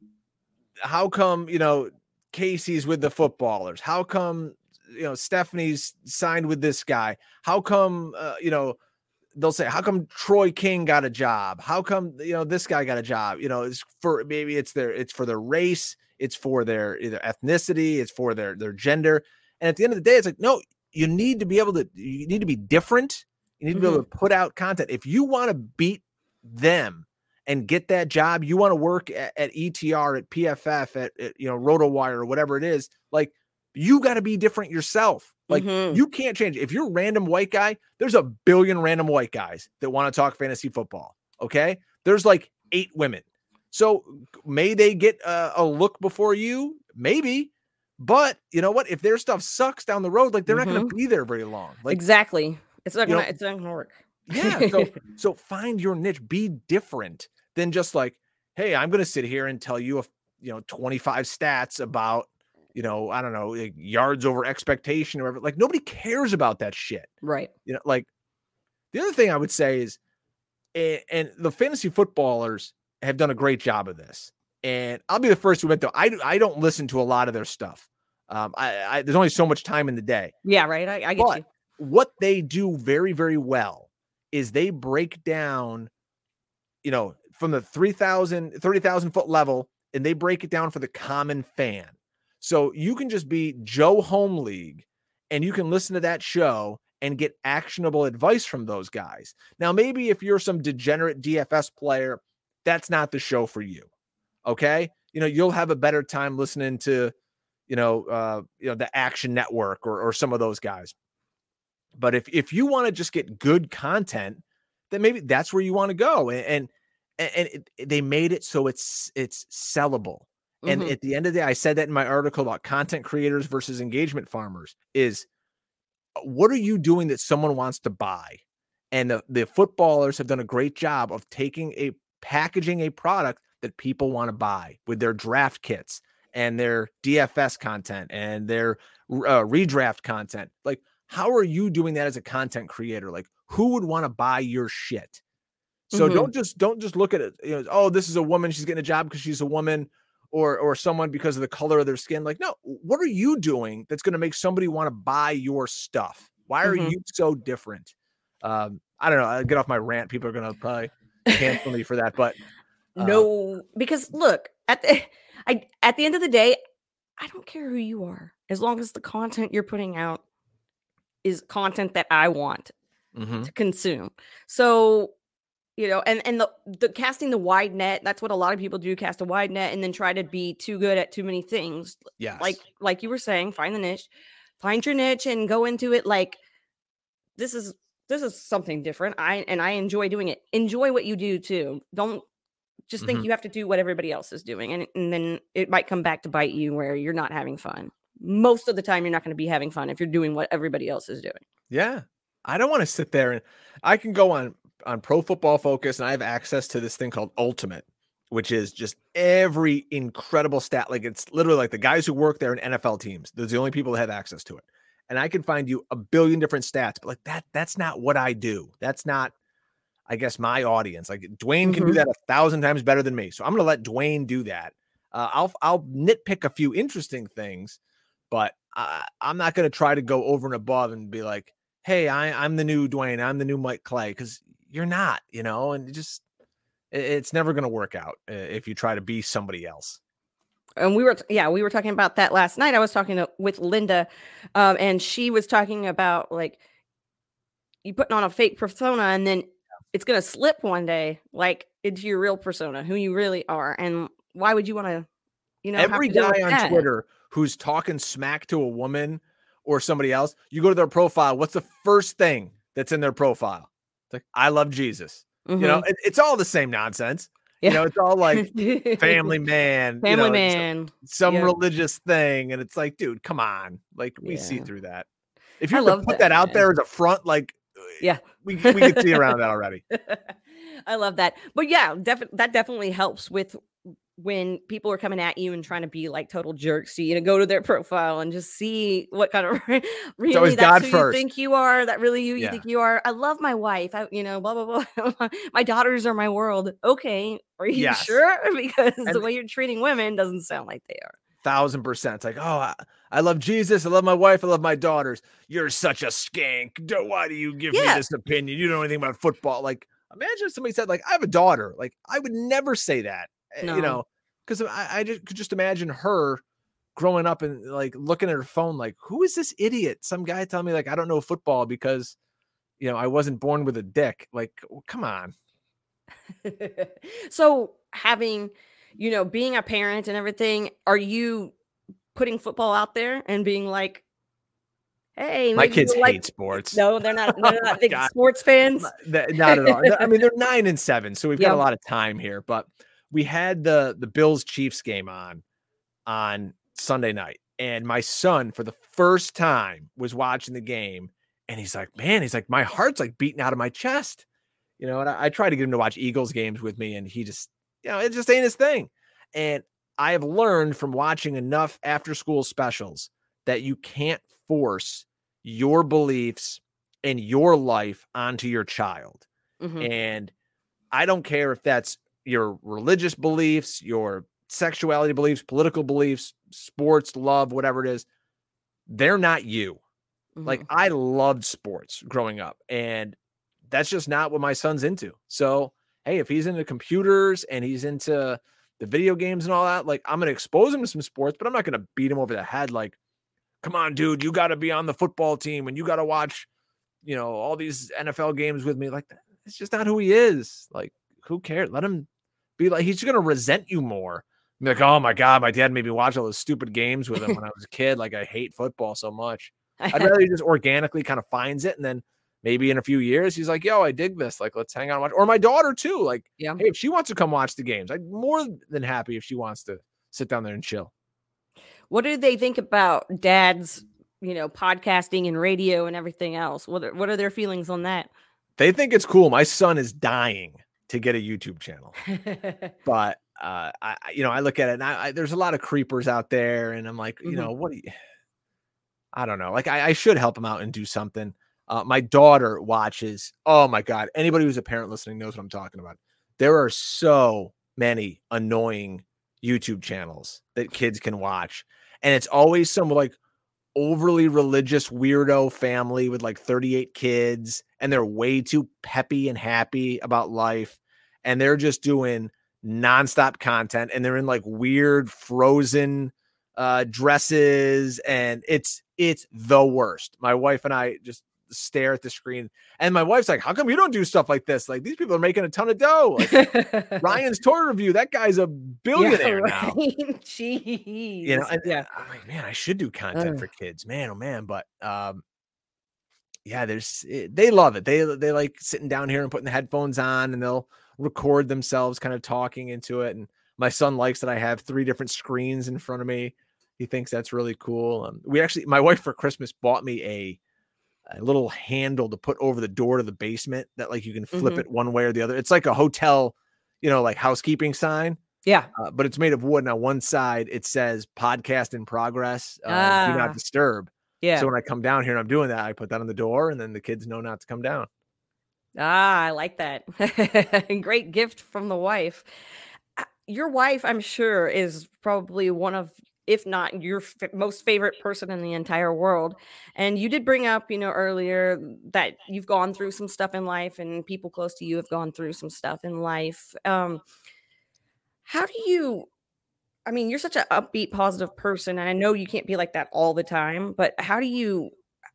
how come, you know, Casey's with the footballers? How come, you know, Stephanie's signed with this guy? How come, uh, you know, they'll say, how come Troy King got a job? How come, you know, this guy got a job? You know, it's for, maybe it's their, it's for their race. It's for their either ethnicity. It's for their, their gender. And at the end of the day, it's like, no, you need to be able to, you need to be different. You need to mm-hmm. be able to put out content. If you want to beat them and get that job, you want to work at, at E T R, at P F F, at, at you know, RotoWire or whatever it is, like, you got to be different yourself. Like mm-hmm. you can't change. If you're a random white guy, there's a billion random white guys that want to talk fantasy football. Okay. There's like eight women. So may they get a, a look before you? Maybe. But you know what? If their stuff sucks down the road, like they're mm-hmm. not going to be there very long. Like, exactly. It's not going to, it's not going to work. Yeah. So, so find your niche, be different than just like, hey, I'm going to sit here and tell you, a, you know, twenty-five stats about, you know, I don't know, like yards over expectation or whatever. Like nobody cares about that shit. Right. You know, like the other thing I would say is, and, and the fantasy footballers have done a great job of this. And I'll be the first to admit though, I, I don't listen to a lot of their stuff. Um, I, I there's only so much time in the day. Yeah. Right. I, I get but you. What they do very, very well is they break down, you know, from the three thousand, thirty thousand foot level, and they break it down for the common fan. So you can just be Joe Home League and you can listen to that show and get actionable advice from those guys. Now, maybe if you're some degenerate D F S player, that's not the show for you. Okay. You know, you'll have a better time listening to, you know, uh, you know, the Action Network or, or some of those guys. But if, if you want to just get good content, then maybe that's where you want to go. And, and, and it, they made it so it's, it's sellable. And Mhm. at the end of the day, I said that in my article about content creators versus engagement farmers is what are you doing that someone wants to buy? And the, the footballers have done a great job of taking a packaging a product that people want to buy with their draft kits and their D F S content and their uh, redraft content. Like, how are you doing that as a content creator? Like, who would want to buy your shit? So Mhm. don't just don't just look at it. You know, oh, this is a woman. She's getting a job because she's a woman, or or someone because of the color of their skin. Like, no, what are you doing that's going to make somebody want to buy your stuff? Why are Mhm. you so different? Um, I don't know. I'll get off my rant. People are going to probably cancel me for that, but uh, No, because look, at the I at the end of the day, I don't care who you are, as long as the content you're putting out is content that I want mhm. to consume. So, you know, and and the the casting the wide net, that's what a lot of people do, cast a wide net and then try to be too good at too many things. Like Yes. like you were saying, find the niche, find your niche and go into it like this is this is something different. I and I enjoy doing it. Enjoy what you do too. Don't just think Mhm. you have to do what everybody else is doing, and, and then it might come back to bite you where you're not having fun. Most of the time, you're not going to be having fun if you're doing what everybody else is doing. Yeah. I don't want to sit there and I can go on on Pro Football Focus and I have access to this thing called Ultimate, which is just every incredible stat. Like it's literally like the guys who work there in N F L teams. Those are the only people that have access to it. And I can find you a billion different stats, but like that, that's not what I do. That's not, I guess, my audience. Like Dwayne can do Mhm. that a thousand times better than me. So I'm going to let Dwayne do that. Uh, I'll, I'll nitpick a few interesting things, but I, I'm not going to try to go over and above and be like, hey, I, I'm the new Dwayne. I'm the new Mike Clay. Because you're not, you know, and it just, it, it's never going to work out uh, if you try to be somebody else. And we were, t- yeah, we were talking about that last night. I was talking to, with Linda, um, and she was talking about like you putting on a fake persona, and then it's gonna slip one day, like into your real persona, who you really are. And why would you want to, you know, have Every to deal with guy on that? Twitter who's talking smack to a woman or somebody else, you go to their profile. What's the first thing that's in their profile? It's like, I love Jesus. You know, Mm-hmm. it, it's all the same nonsense. You Yeah. know, it's all like family man, you Family know, s- man. some Yep. religious thing. And it's like, dude, come on. Like, we see Yeah. through that. If I you're going to love put that, that out man. there as a front, like, Yeah. we, we could see around that already. I love that. But yeah, def- that definitely helps with when people are coming at you and trying to be like total jerks to you, to go to their profile and just see what kind of It's really always that's God who you first. think you are, that really you you Yeah. think you are. I love my wife. I, you know, blah blah blah. My daughters are my world. Okay, are you Yes. sure? Because And the way you're treating women doesn't sound like they are. Thousand percent. It's like, oh, I, I love Jesus. I love my wife. I love my daughters. You're such a skank. Do- Why do you give me Yeah. this opinion? You don't know anything about football. Like, imagine if somebody said, like, I have a daughter. Like, I would never say that, eh, you No. know, because I, I just could just imagine her growing up and like looking at her phone, like, who is this idiot? Some guy telling me, like, I don't know football because, you know, I wasn't born with a dick. Like, oh, come on. So having, you know, being a parent and everything, are you putting football out there and being like, hey, My maybe kids you like hate sports. no, they're not Oh they're my not big God. sports N- fans? th- Not at all. Th- I mean, they're nine and seven, so we've got a Yeah. lot of time here. But we had the the Bills Chiefs game on on Sunday night, and my son, for the first time, was watching the game, and he's like, "Man, he's like, my heart's like beating out of my chest," you know. And I, I try to get him to watch Eagles games with me, and he just, you know, it just ain't his thing. And I have learned from watching enough after school specials that you can't force your beliefs and your life onto your child. Mhm. And I don't care if that's your religious beliefs, your sexuality beliefs, political beliefs, sports, love, whatever it is. They're not you. Like, Mhm. I loved sports growing up, and that's just not what my son's into. So, hey, if he's into computers and he's into the video games and all that, like, I'm going to expose him to some sports, but I'm not going to beat him over the head. Like, come on, dude, you got to be on the football team and you got to watch, you know, all these N F L games with me. Like, it's just not who he is. Like, who cares? Let him be like, he's going to resent you more. Be like, oh my God, my dad made me watch all those stupid games with him when I was a kid. Like, I hate football so much. I'd rather he just organically kind of finds it. And then maybe in a few years, he's like, yo, I dig this. Like, let's hang out and watch. Or my daughter too. Like, Yeah. hey, if she wants to come watch the games, I'm more than happy if she wants to sit down there and chill. What do they think about dad's, you know, podcasting and radio and everything else? What are, what are their feelings on that? They think it's cool. My son is dying to get a YouTube channel, but uh, I, you know, I look at it and I, I, there's a lot of creepers out there, and I'm like, you mm-hmm. know, what do you, I don't know. Like I, I should help him out and do something. Uh, my daughter watches. Oh my God. Anybody who's a parent listening knows what I'm talking about. There are so many annoying YouTube channels that kids can watch. And it's always some like overly religious weirdo family with like thirty-eight kids. And they're way too peppy and happy about life. And they're just doing nonstop content. And they're in like weird frozen uh, dresses. And it's, it's the worst. My wife and I just stare at the screen, and my wife's like, how come you don't do stuff like this? Like, these people are making a ton of dough. Like, Ryan's toy review, that guy's a billionaire yeah, right. now. Jeez. You know, and yeah, I'm like, man, I should do content uh. for kids, man. Oh man. But um yeah, there's it, they love it. They they like sitting down here and putting the headphones on, and they'll record themselves kind of talking into it. And my son likes that I have three different screens in front of me. He thinks that's really cool. Um, we actually, my wife for Christmas bought me a a little handle to put over the door to the basement that like you can flip mm-hmm. it one way or the other. It's like a hotel, you know, like housekeeping sign. Yeah. Uh, but it's made of wood. Now one side, it says podcast in progress. Uh, ah. Do not disturb. Yeah. So when I come down here and I'm doing that, I put that on the door, and then the kids know not to come down. Ah, I like that. Great gift from the wife. Your wife, I'm sure, is probably one of, if not your f- most favorite person in the entire world. And you did bring up, you know, earlier that you've gone through some stuff in life, and people close to you have gone through some stuff in life. Um, how do you, I mean, you're such an upbeat, positive person, and I know you can't be like that all the time, but how do you,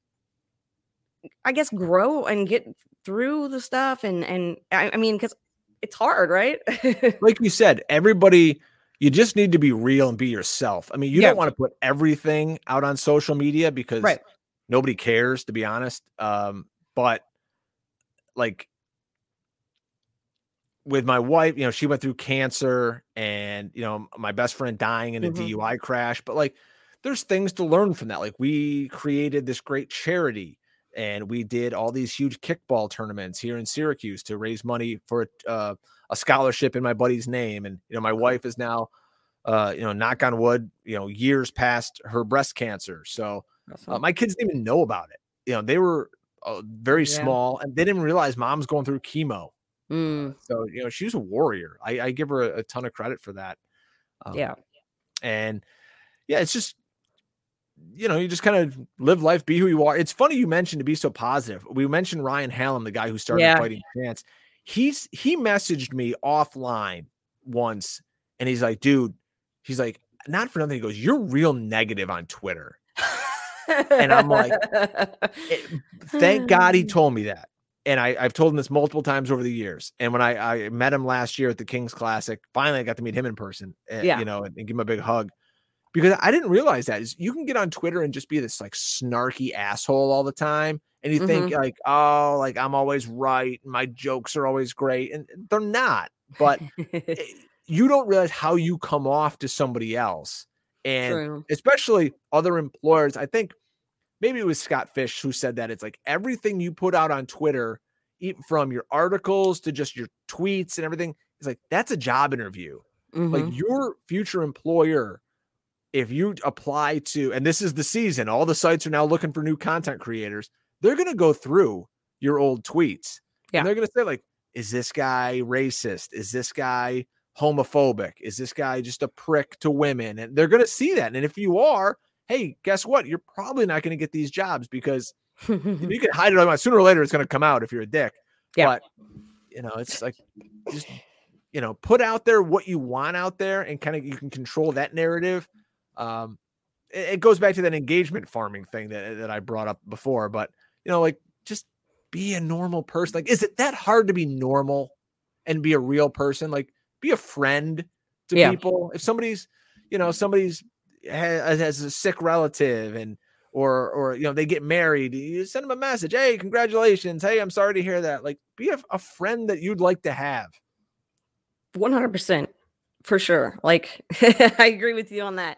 I guess, grow and get through the stuff? And, and I, I mean, because it's hard, right? Like you said, everybody, you just need to be real and be yourself. I mean, you yeah. don't want to put everything out on social media because right. nobody cares, to be honest. Um, but like with my wife, you know, she went through cancer, and, you know, my best friend dying in a mm-hmm. D U I crash, but like, there's things to learn from that. Like, we created this great charity, and we did all these huge kickball tournaments here in Syracuse to raise money for a, uh, a scholarship in my buddy's name. And, you know, my wife is now, uh, you know, knock on wood, you know, years past her breast cancer. So uh, my kids didn't even know about it. You know, they were uh, very yeah. small, and they didn't realize mom's going through chemo. Mm. So, you know, she's a warrior. I, I give her a, a ton of credit for that. Um, yeah. And yeah, it's just, you know, you just kind of live life, be who you are. It's funny you mentioned to be so positive. We mentioned Ryan Hallam, the guy who started yeah. Fighting Chance. He's, he messaged me offline once, and he's like, dude, he's like, not for nothing. He goes, you're real negative on Twitter. And I'm like, thank God he told me that. And I, I've told him this multiple times over the years. And when I, I met him last year at the King's Classic, finally I got to meet him in person, and, yeah. you know, and, and give him a big hug, because I didn't realize that is you can get on Twitter and just be this like snarky asshole all the time. And you mm-hmm. think like, oh, like I'm always right. My jokes are always great. And they're not, but it, you don't realize how you come off to somebody else. And True. Especially other employers. I think maybe it was Scott Fish who said that it's like everything you put out on Twitter, from your articles to just your tweets and everything, is like, that's a job interview. Mm-hmm. Like your future employer, if you apply to, and this is the season, all the sites are now looking for new content creators. They're going to go through your old tweets. Yeah. And they're going to say like, is this guy racist? Is this guy homophobic? Is this guy just a prick to women? And they're going to see that. And if you are, hey, guess what? You're probably not going to get these jobs, because you can hide it on. Sooner or later, it's going to come out if you're a dick. Yeah. But, you know, it's like, just, you know, put out there what you want out there, and kind of, you can control that narrative. Um, it, it goes back to that engagement farming thing that, that I brought up before, but, you know, like, just be a normal person. Like, is it that hard to be normal and be a real person? Like, be a friend to yeah. people. If somebody's, you know, somebody's has, has a sick relative, and, or, or, you know, they get married, you send them a message. Hey, congratulations. Hey, I'm sorry to hear that. Like, be a, a friend that you'd like to have. one hundred percent. For sure. Like, I agree with you on that.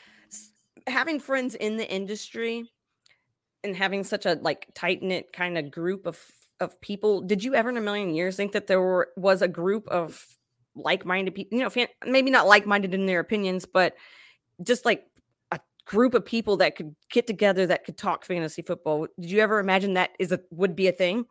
Having friends in the industry and having such a like tight knit kind of group of of people. Did you ever in a million years think that there were was a group of like minded people? You know, fan, maybe not like minded in their opinions, but just like a group of people that could get together that could talk fantasy football. Did you ever imagine that is a would be a thing?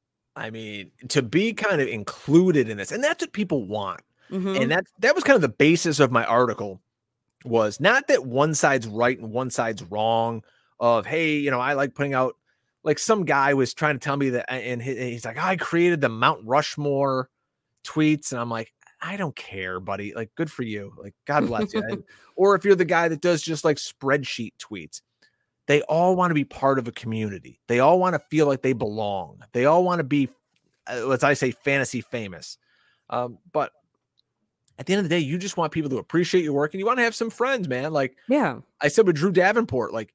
I mean, to be kind of included in this, and that's what people want. Mm-hmm. And that that was kind of the basis of my article, was not that one side's right and one side's wrong of, hey, you know, I like putting out, like some guy was trying to tell me that, and he's like, I created the Mount Rushmore tweets. And I'm like, I don't care, buddy. Like, good for you. Like, God bless you. And, or if you're the guy that does just like spreadsheet tweets, they all want to be part of a community. They all want to feel like they belong. They all want to be, as I say, fantasy famous. Um, but at the end of the day, you just want people to appreciate your work and you want to have some friends, man. Like, yeah, I said with Drew Davenport, like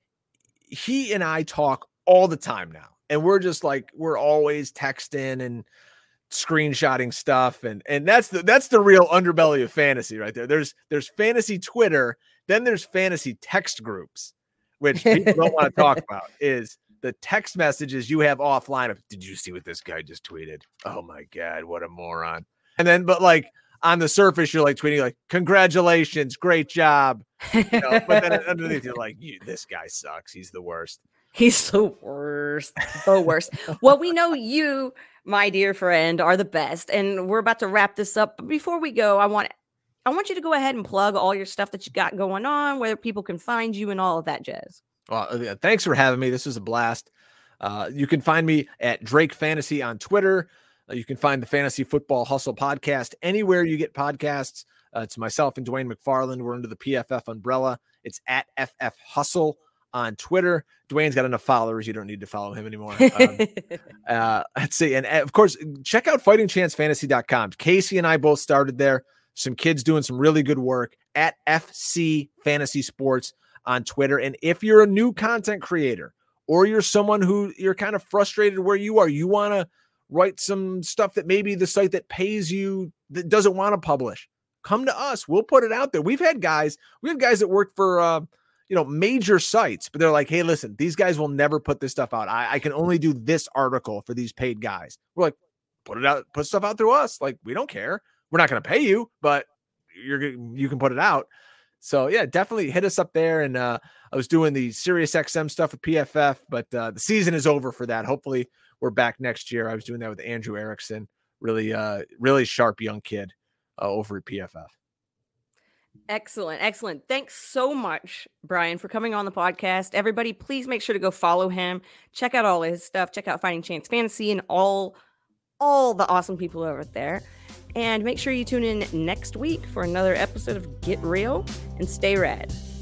he and I talk all the time now. And we're just like, we're always texting and screenshotting stuff. And, and that's the, that's the real underbelly of fantasy right there. There's, there's fantasy Twitter. Then there's fantasy text groups, which people don't want to talk about, is the text messages you have offline of, did you see what this guy just tweeted? Oh my God, what a moron. And then, but like on the surface, you're like tweeting like, congratulations, great job. You know, but then underneath you're like, you, this guy sucks. He's the worst. He's the worst, the worst. Well, we know you, my dear friend, are the best, and we're about to wrap this up. But before we go, I want, I want you to go ahead and plug all your stuff that you got going on, where people can find you and all of that jazz. Well, thanks for having me. This was a blast. Uh, you can find me at Drake Fantasy on Twitter. Uh, you can find the Fantasy Football Hustle podcast anywhere you get podcasts. Uh, it's myself and Dwayne McFarland. We're under the P F F umbrella. It's at F F Hustle on Twitter. Dwayne's got enough followers. You don't need to follow him anymore. Um, uh, let's see. And of course, check out fighting chance fantasy dot com. Casey and I both started there. Some kids doing some really good work at F C Fantasy Sports on Twitter. And if you're a new content creator, or you're someone who you're kind of frustrated where you are, you want to write some stuff that maybe the site that pays you that doesn't want to publish, come to us. We'll put it out there. We've had guys, we have guys that work for, uh, you know, major sites, but they're like, hey, listen, these guys will never put this stuff out. I, I can only do this article for these paid guys. We're like, put it out, put stuff out through us. Like, we don't care. We're not going to pay you, but you're, you can put it out. So yeah, definitely hit us up there. And uh, I was doing the Sirius X M stuff with P F F, but uh, the season is over for that. Hopefully we're back next year. I was doing that with Andrew Erickson, really, uh, really sharp young kid uh, over at P F F. Excellent. Excellent. Thanks so much, Brian, for coming on the podcast. Everybody, please make sure to go follow him. Check out all his stuff. Check out Fighting Chance Fantasy and all, all the awesome people over there. And make sure you tune in next week for another episode of Get Real and Stay Rad.